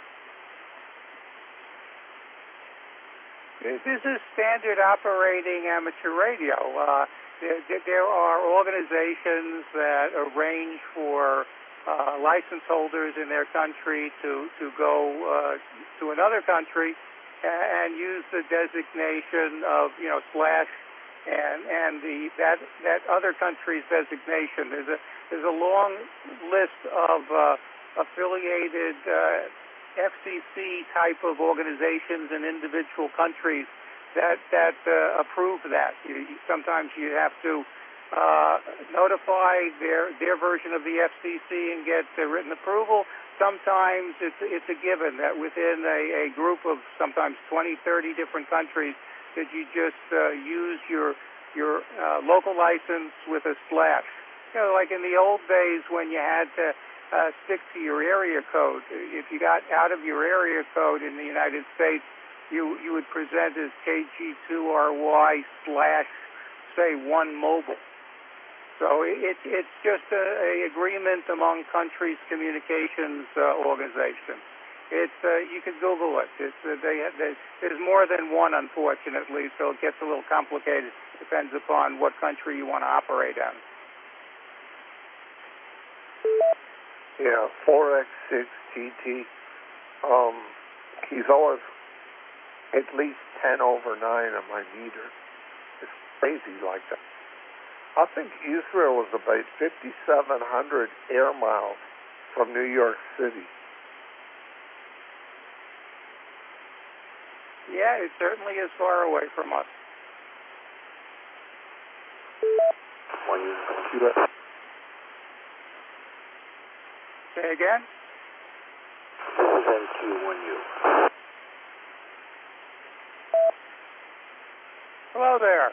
This is standard operating amateur radio. Uh, there, there are organizations that arrange for uh, license holders in their country to, to go uh, to another country and use the designation of, you know, slash and and the that that other country's designation. There's a there's a long list of uh, affiliated uh, F C C type of organizations in individual countries that that uh, approve that. You, you, sometimes you have to uh, notify their their version of the F C C and get the written approval. Sometimes it's it's a given that within a, a group of sometimes twenty, thirty different countries that you just uh, use your your uh, local license with a slash. You know, like in the old days when you had to uh, stick to your area code. If you got out of your area code in the United States, you you would present as K G two R Y slash, say, one mobile. So it, it's just a, a agreement among countries' communications uh, organizations. It's uh, you can Google it. It's, uh, they, they, there's more than one, unfortunately, so it gets a little complicated. Depends upon what country you want to operate in. Yeah, four X six T T. Um, he's always at least ten over nine on my meter. It's crazy like that. I think Israel was about fifty-seven hundred air miles from New York City. Yeah, it certainly is far away from us. One U. Say again? This is N Q one U. Hello there.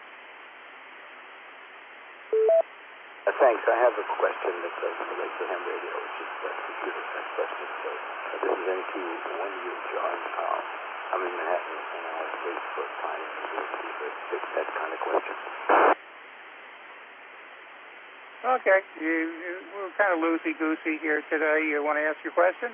Uh, thanks. I have a question that doesn't relate to ham radio, which is a computer type question. So uh, this is N Q one U, John. Um, I'm in Manhattan, and I have wait for time to fix that kind of question. Okay. You, you, we're kind of loosey-goosey here today. You want to ask your question?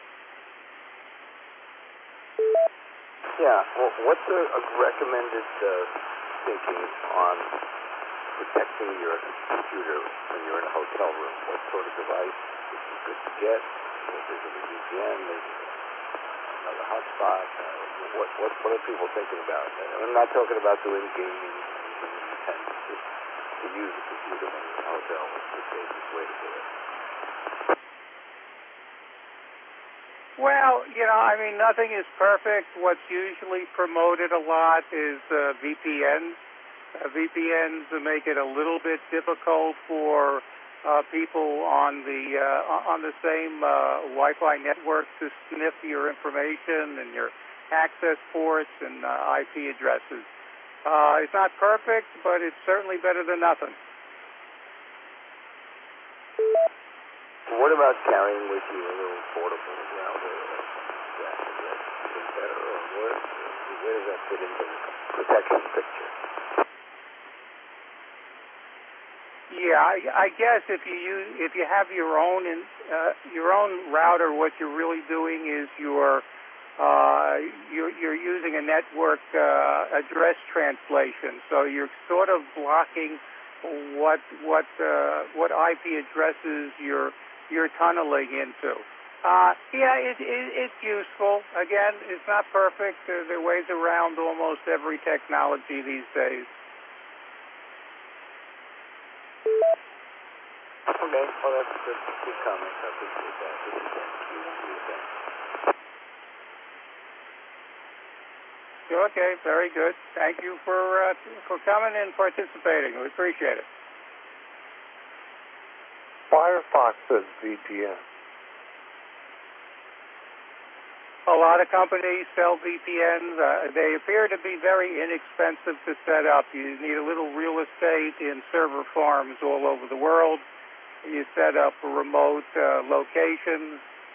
Yeah. Well, what's a, a recommended uh, thinking on protecting your computer when you're in a hotel room? What sort of device is good to get? If there's a V P N, there's another hotspot. Uh, what, what what are people thinking about? I'm not talking about doing gaming or anything intense. Just to use a computer when you're in a hotel. What's the safest way to do it? Well, you know, I mean, nothing is perfect. What's usually promoted a lot is uh, V P Ns. Uh, V P Ns make it a little bit difficult for uh, people on the uh, on the same uh, Wi-Fi network to sniff your information and your access ports and uh, I P addresses. Uh, it's not perfect, but it's certainly better than nothing. What about carrying with you a little portable router or gas address? Is it better, or worse? Where does that fit into the protection picture? Yeah, I, I guess if you use, if you have your own in, uh, your own router, what you're really doing is you're uh, you're, you're using a network uh, address translation. So you're sort of blocking what what uh, what I P addresses you're you're tunneling into. Uh, yeah, it, it, it's useful. Again, it's not perfect. There, there are ways around almost every technology these days. Okay, well, that's a good comment. I appreciate that. This is Dan. Okay, very good. Thank you for uh, for coming and participating. We appreciate it. Firefox says V P N. A lot of companies sell V P Ns. Uh, they appear to be very inexpensive to set up. You need a little real estate in server farms all over the world. You set up remote uh, locations,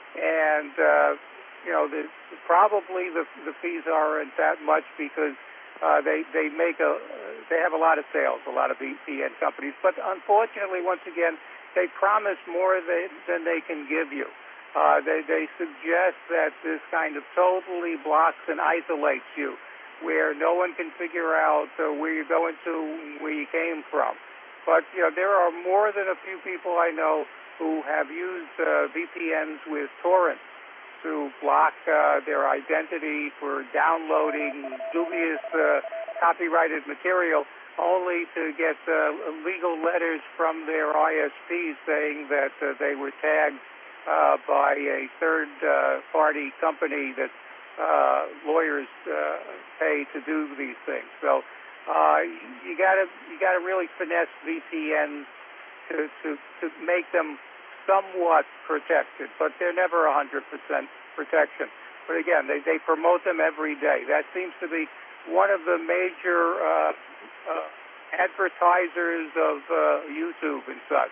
and uh, you know the, probably the, the fees aren't that much because uh, they they make a they have a lot of sales, a lot of V P N companies. But unfortunately, once again, they promise more than, than they can give you. Uh, they, they suggest that this kind of totally blocks and isolates you, where no one can figure out uh, where you're going to, where you came from. But, you know, there are more than a few people I know who have used uh, V P Ns with torrents to block uh, their identity for downloading dubious uh, copyrighted material, only to get uh, legal letters from their I S Ps saying that uh, they were tagged uh, by a third-party uh, company that uh, lawyers uh, pay to do these things. So uh, you gotta you gotta really finesse V P Ns to, to to make them somewhat protected, but they're never one hundred percent protection. But again, they, they promote them every day. That seems to be one of the major uh, uh, advertisers of uh, YouTube and such.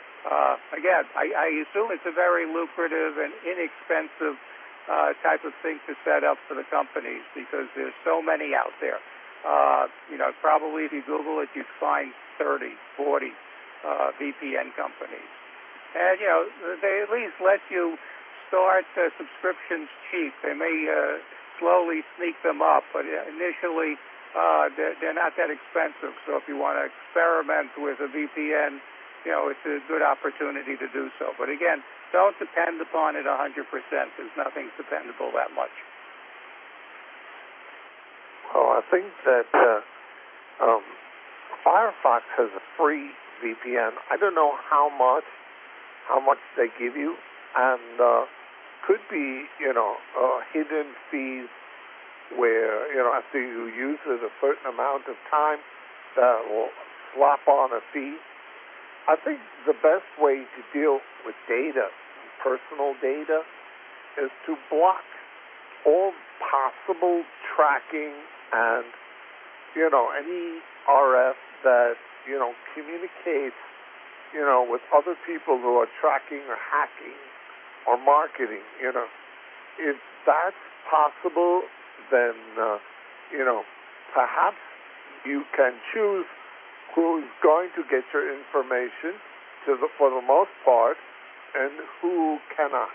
Uh, again, I, I assume it's a very lucrative and inexpensive uh, type of thing to set up for the companies because there's so many out there. Uh, you know, probably if you Google it, you'd find thirty, forty uh, V P N companies. And, you know, they at least let you start uh, subscriptions cheap. They may uh, slowly sneak them up, but initially uh, they're, they're not that expensive. So if you want to experiment with a V P N, you know, it's a good opportunity to do so. But again, don't depend upon it one hundred percent. There's nothing dependable that much. Well, I think that uh, um, Firefox has a free V P N. I don't know how much, how much they give you, and uh, could be, you know, uh, hidden fees where, you know, after you use it a certain amount of time, that will slap on a fee. I think the best way to deal with data, personal data, is to block all possible tracking and, you know, any R F that, you know, communicates, you know, with other people who are tracking or hacking or marketing, you know. If that's possible, then, uh, you know, perhaps you can choose who's going to get your information to the, for the most part, and who cannot.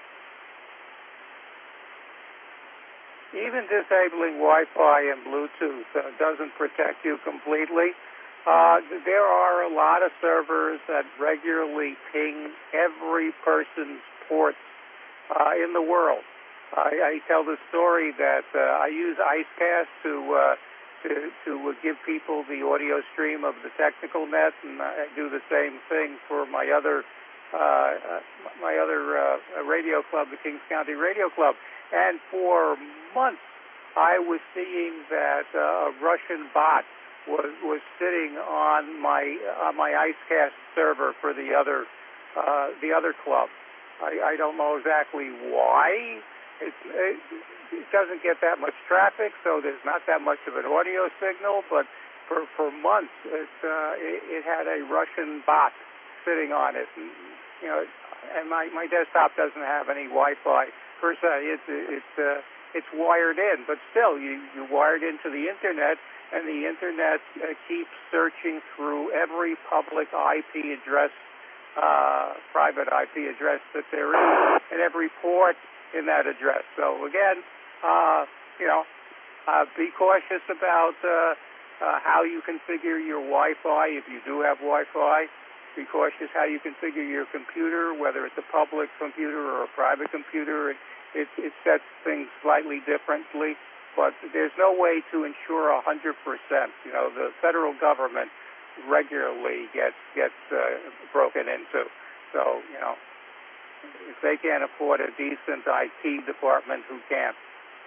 Even disabling Wi-Fi and Bluetooth uh, doesn't protect you completely. Uh, there are a lot of servers that regularly ping every person's ports uh, in the world. I, I tell the story that uh, I use Icecast to uh, to, to uh, give people the audio stream of the technical net, and I do the same thing for my other uh, uh, my other uh, radio club, the Kings County Radio Club. And for months, I was seeing that uh, a Russian bot was was sitting on my on my Icecast server for the other uh, the other club. I, I don't know exactly why. It's, it, it doesn't get that much traffic, so there's not that much of an audio signal. But for for months, it uh, it, it had a Russian bot sitting on it, and, you know, and my my desktop doesn't have any Wi-Fi per se. It's it's uh, it's wired in, but still, you you wired into the internet, and the internet uh, keeps searching through every public I P address, uh, private I P address that there is, and every port in that address. So again, uh, you know, uh, be cautious about uh, uh, how you configure your Wi-Fi if you do have Wi-Fi. Be cautious how you configure your computer, whether it's a public computer or a private computer. It, it, it sets things slightly differently, but there's no way to ensure one hundred percent. You know, the federal government regularly gets gets uh, broken into. So, you know, if they can't afford a decent I T department, who can?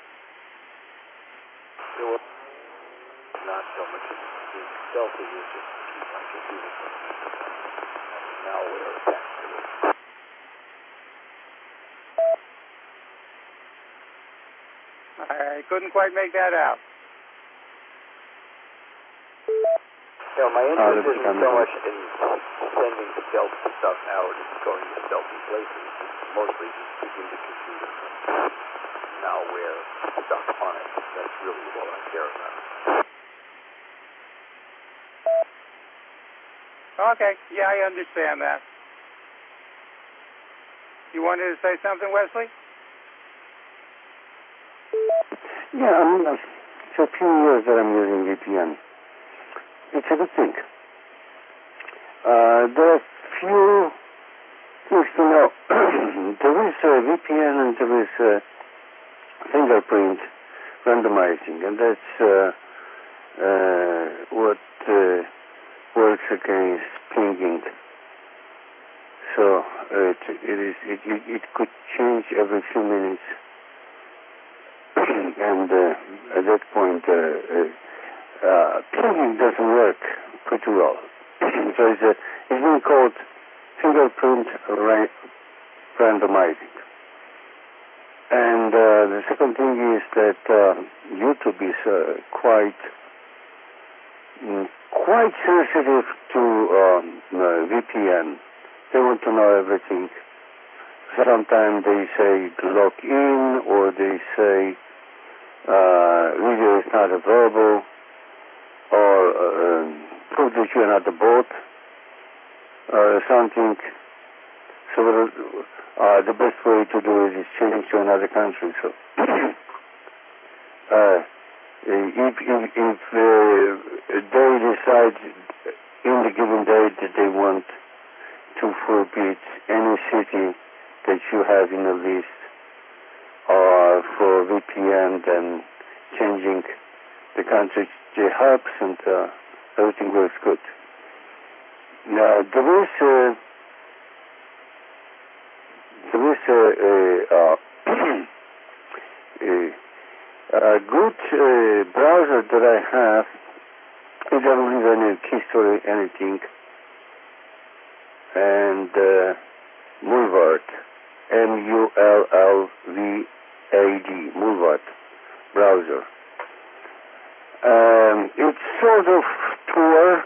Well, not so much being stealthy, it's just to keep my computer from having malware attached to it. I couldn't quite make that out. You know, my interest isn't so much in sending stealth stuff out and going to stealthy places. It's mostly just keeping the computer from malware stuff on it. That's really all I care about. Okay, yeah, I understand that. You wanted to say something, Wesley? Yeah, I mean, it's a few years that I'm using V P N. It's a good thing. Uh, there are few things to know. There is a V P N and there is a fingerprint randomizing, and that's uh, uh, what uh, works against pinging. So uh, it, it is it, it, it could change every few minutes, and uh, at that point. Uh, uh, Uh, pinging doesn't work pretty well. So it's, a, it's being called fingerprint ra- randomizing. And uh, the second thing is that uh, YouTube is uh, quite mm, quite sensitive to um, uh, V P N. They want to know everything. Sometimes they say log in, or they say uh, video is not available, or uh, prove that you're not a bot, or something. So uh, the best way to do it is change to another country. So uh, if, if, if uh, they decide in the given day that they want to forbid any city that you have in the list or for V P N, then changing the country it helps, and uh, everything works good. Now, there is a, there is a, a, a, a good uh, browser that I have. It doesn't have any history, anything. And uh, Mulvard, M U L L V A D, Mulvard browser. Um, it's sort of Tor,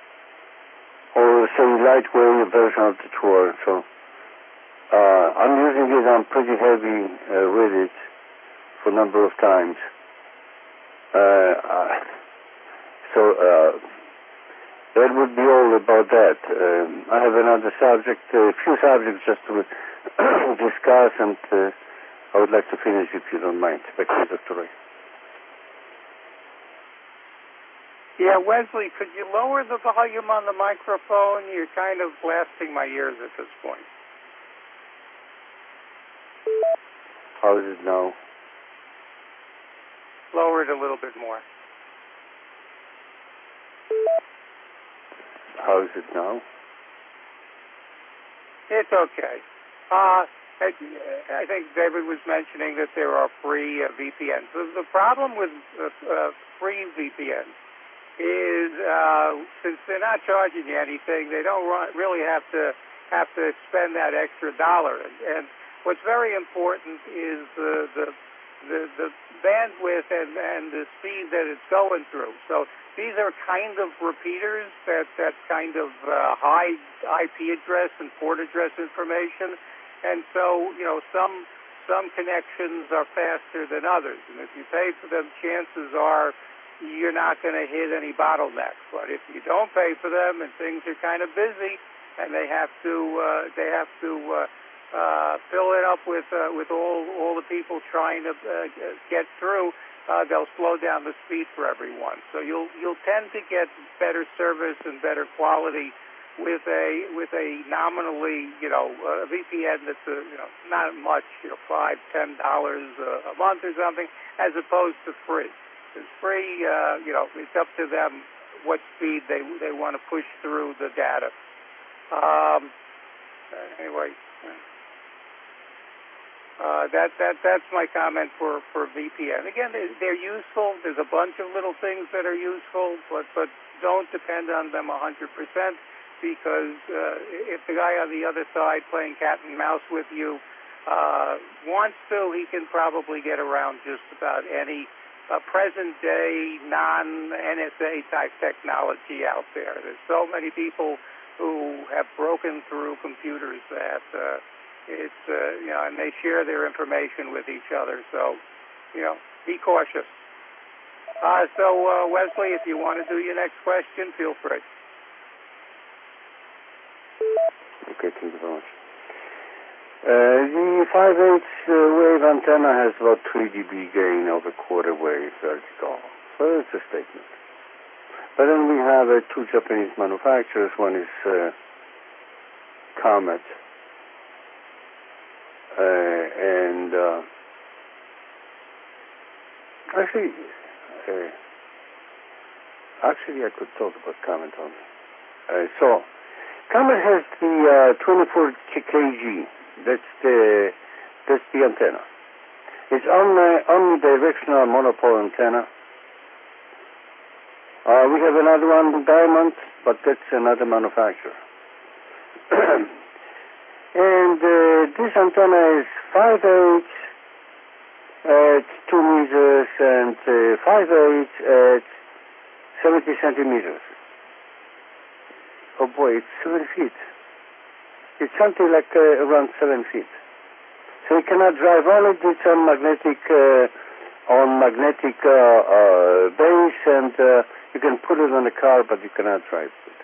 or say lightweight version of the Tor. So uh, I'm using it. I'm pretty heavy uh, with it for a number of times. Uh, uh, so uh, that would be all about that. Um, I have another subject, a few subjects just to discuss, and uh, I would like to finish if you don't mind. Back to you, Doctor Ray. Yeah, Wesley, could you lower the volume on the microphone? You're kind of blasting my ears at this point. How is it now? Lower it a little bit more. How is it now? It's okay. Uh, I, I think David was mentioning that there are free uh, V P Ns. The, the problem with uh, uh, free V P Ns is uh, since they're not charging you anything, they don't really have to have to spend that extra dollar. And, and what's very important is the, the the, the bandwidth and, and the speed that it's going through. So these are kind of repeaters, that, that kind of uh, high I P address and port address information. And so, you know, some some connections are faster than others. And if you pay for them, chances are you're not going to hit any bottlenecks. But if you don't pay for them and things are kind of busy and they have to uh, they have to uh, uh, fill it up with uh, with all all the people trying to uh, get through, uh, they'll slow down the speed for everyone. So you'll you'll tend to get better service and better quality with a with a nominally, you know, a V P N that's a, you know, not much, you know, five, ten dollars a month or something, as opposed to free. It's free, uh, you know, it's up to them what speed they they want to push through the data. Um, anyway, uh, that that that's my comment for for V P N. Again, they're useful. There's a bunch of little things that are useful, but but don't depend on them one hundred percent. Because uh, if the guy on the other side playing cat and mouse with you uh, wants to, he can probably get around just about any uh, present-day non-N S A type technology out there. There's so many people who have broken through computers that uh, it's, uh, you know, and they share their information with each other. So, you know, be cautious. Uh, so, uh, Wesley, if you want to do your next question, feel free. Okay, thank you very much. Uh, the five eighths uh, wave antenna has about three decibel gain over quarter wave vertical. So it's a statement. But then we have uh, two Japanese manufacturers. One is uh, Comet. Uh, and uh, actually, uh, actually I could talk about Comet on. Uh, so, Comet has the uh, twenty-four K G. That's the that's the antenna. It's omni, omnidirectional monopole antenna. Uh, we have another one, Diamond, but that's another manufacturer. And uh, this antenna is five eighths at two meters and uh, five eighths at seventy centimeters. Oh boy, it's seven feet. It's something like uh, around seven feet. So you cannot drive on it. It's on magnetic, uh, on magnetic uh, uh, base, and uh, you can put it on a car, but you cannot drive it.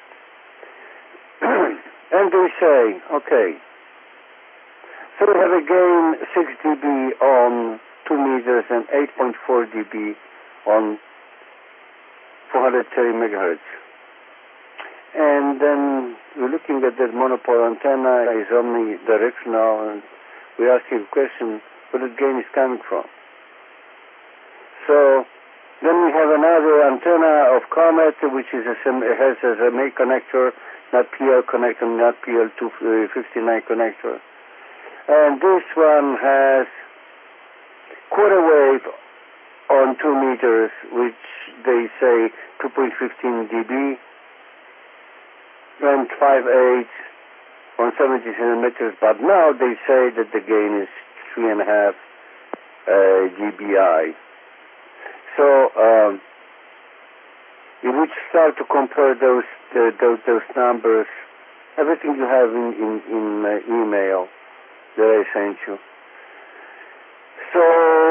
And they say, okay, so we have a gain six decibel on two meters and eight point four decibel on four hundred thirty megahertz. And then we're looking at that monopole antenna is omnidirectional, and we ask you a question, where the gain is coming from. So then we have another antenna of Comet, which is a, has a S M A connector, not P L connector, not P L two fifty-nine connector. And this one has quarter wave on two meters, which they say two point one five decibel. And five eighths on seventy centimeters, but now they say that the gain is three and a half uh, D B I. So um, if we start to compare those uh, those those numbers, everything you have in in, in uh, email that I sent you. So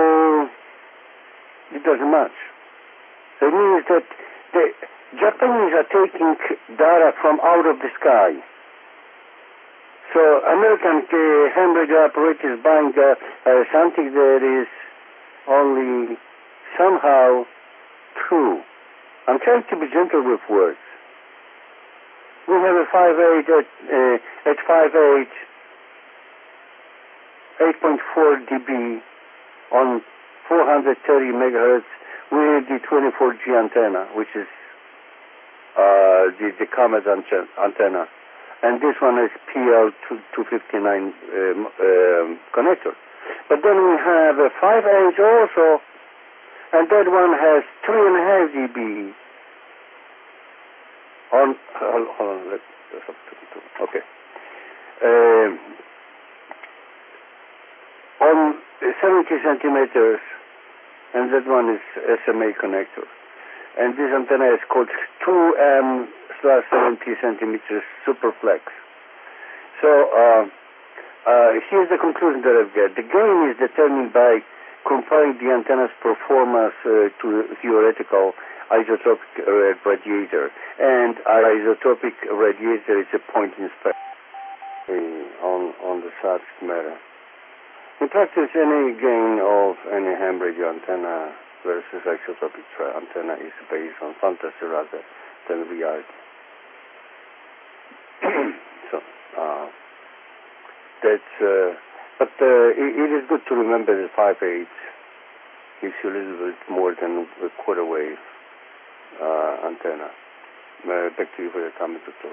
it doesn't match. So it means that the Japanese are taking data from out of the sky. So American uh, ham radio operators buying uh, uh, something that is only somehow true. I'm trying to be gentle with words. We have a five eight at, uh, at five eight, eight point four decibel on four hundred thirty megahertz with the twenty-four G antenna, which is Uh, the, the Comet antenna, and this one is P L two fifty-nine um, um, connector. But then we have a five eighths also, and that one has three and a half decibel. On hold, hold on, let's okay. Um, on seventy centimeters. and that one is S M A connector. And this antenna is called two M slash seventy centimeters superflex. So uh, uh, here's the conclusion that I've got. The gain is determined by comparing the antenna's performance uh, to theoretical isotopic uh, radiator. And our isotopic radiator is a point in space uh, on, on the subject matter. In practice, any gain of any ham radio antenna versus isotopic antenna is based on fantasy rather than reality. so, uh, that's, uh, but uh, it, it is good to remember that five eight gives you a little bit more than a quarter wave uh, antenna. Uh, back to you for the comment, Doctor.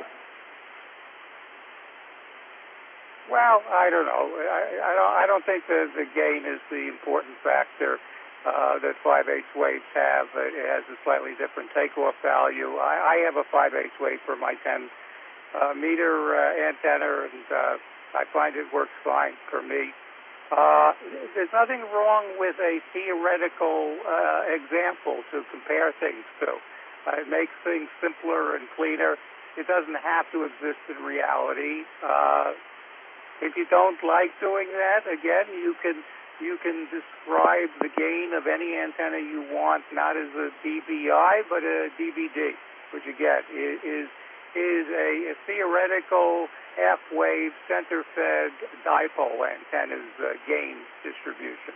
Well, I don't know. I, I don't. I don't think the the gain is the important factor uh, that five eighths waves have. It has a slightly different takeoff value. I, I have a five eighths wave for my ten uh, meter uh, antenna, and uh, I find it works fine for me. Uh, there's nothing wrong with a theoretical uh, example to compare things to. Uh, it makes things simpler and cleaner. It doesn't have to exist in reality. Uh, If you don't like doing that, again, you can you can describe the gain of any antenna you want, not as a D B I, but a D V D, which again is is, is a, a theoretical half-wave center-fed dipole antenna's uh, gain distribution.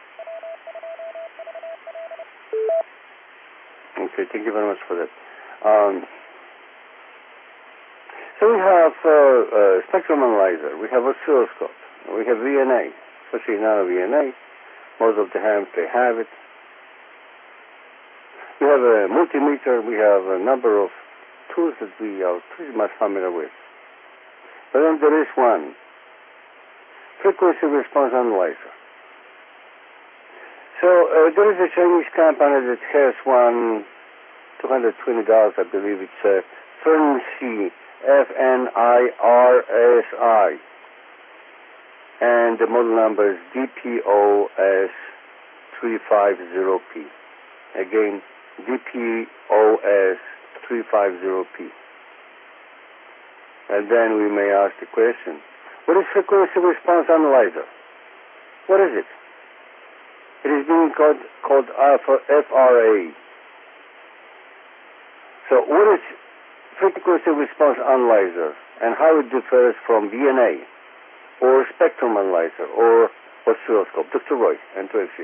Okay, thank you very much for that. Um, So we have uh, uh, spectrum analyzer, we have oscilloscope, we have V N A, especially now V N A. Most of the hams, they have it. We have a multimeter, we have a number of tools that we are pretty much familiar with. But then there is one, frequency response analyzer. So uh, there is a Chinese company that has one, two hundred twenty dollars, I believe it's a Fernc. F N I R S I, and the model number is D P O S three fifty P. Again, D P O S three fifty P. And then we may ask the question, what is frequency response analyzer? What is it? It is being called, called F R A. So what is frequency response analyzer and how it differs from V N A or spectrum analyzer or oscilloscope? Doctor Roy, and to F C.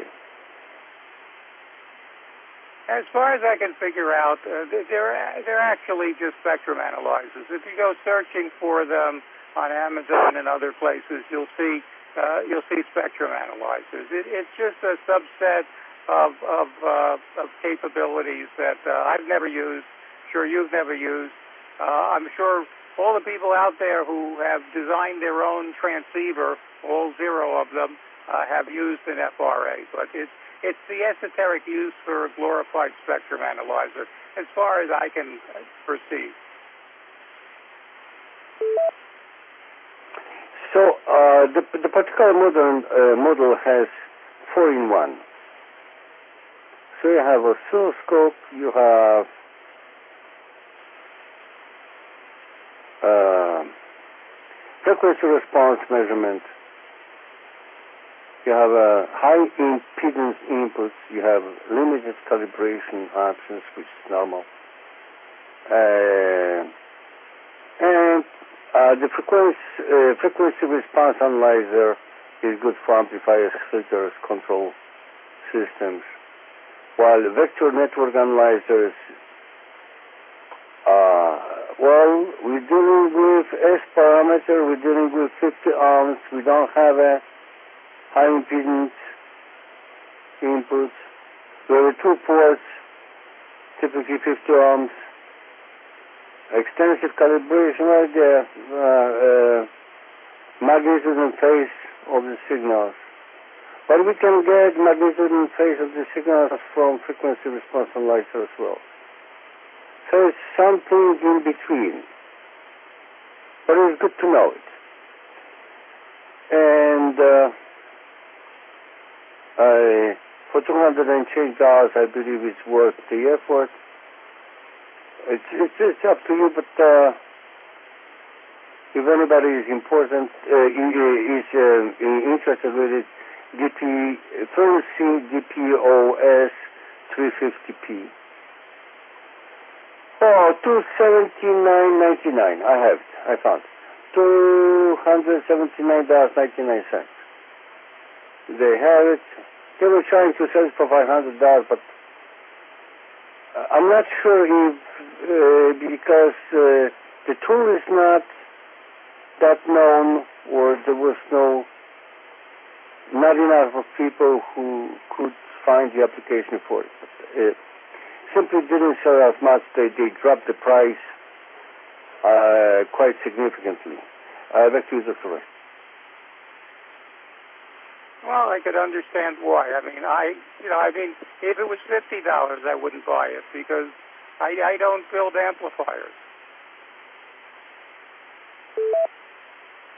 As far as I can figure out, uh, they're they're actually just spectrum analyzers. If you go searching for them on Amazon and other places, you'll see uh, you'll see spectrum analyzers. It, it's just a subset of of, uh, of capabilities that uh, I've never used. Sure, you've never used. Uh, I'm sure all the people out there who have designed their own transceiver, all zero of them, uh, have used an F R A. But it's, it's the esoteric use for a glorified spectrum analyzer, as far as I can perceive. So uh, the, the particular model, uh, model has four in one. So you have oscilloscope, you have Uh, frequency response measurement. You have a high impedance inputs. You have limited calibration options, which is normal. Uh, and uh, the frequency, uh, frequency response analyzer is good for amplifiers, filters, control systems. While vector network analyzers Uh, well, we're dealing with S parameter, we're dealing with fifty ohms, we don't have a high impedance input. There are two ports, typically fifty ohms, extensive calibration right there, uh, uh, magnitude and phase of the signals. But we can get magnitude and phase of the signals from frequency response analyzer as well. So it's something in between, but it's good to know it. And uh, I, for two hundred and change dollars, I believe it's worth the effort. It's, it's, it's up to you, but uh, if anybody is important, uh, is uh, interested with it, D P, Furnace C D P O S three fifty P. Oh, two seventy-nine ninety-nine. I have it. I found it. two hundred seventy-nine dollars and ninety-nine cents. They have it. They were trying to sell it for five hundred dollars, but uh, I'm not sure if, uh, because uh, the tool is not that known, or there was no, not enough of people who could find the application for it. But, uh, simply didn't sell as much. They, they dropped the price uh, quite significantly. Uh, back to you, Doctor Ray. Well, I could understand why. I mean, I, you know, I mean, if it was fifty dollars, I wouldn't buy it because I, I don't build amplifiers.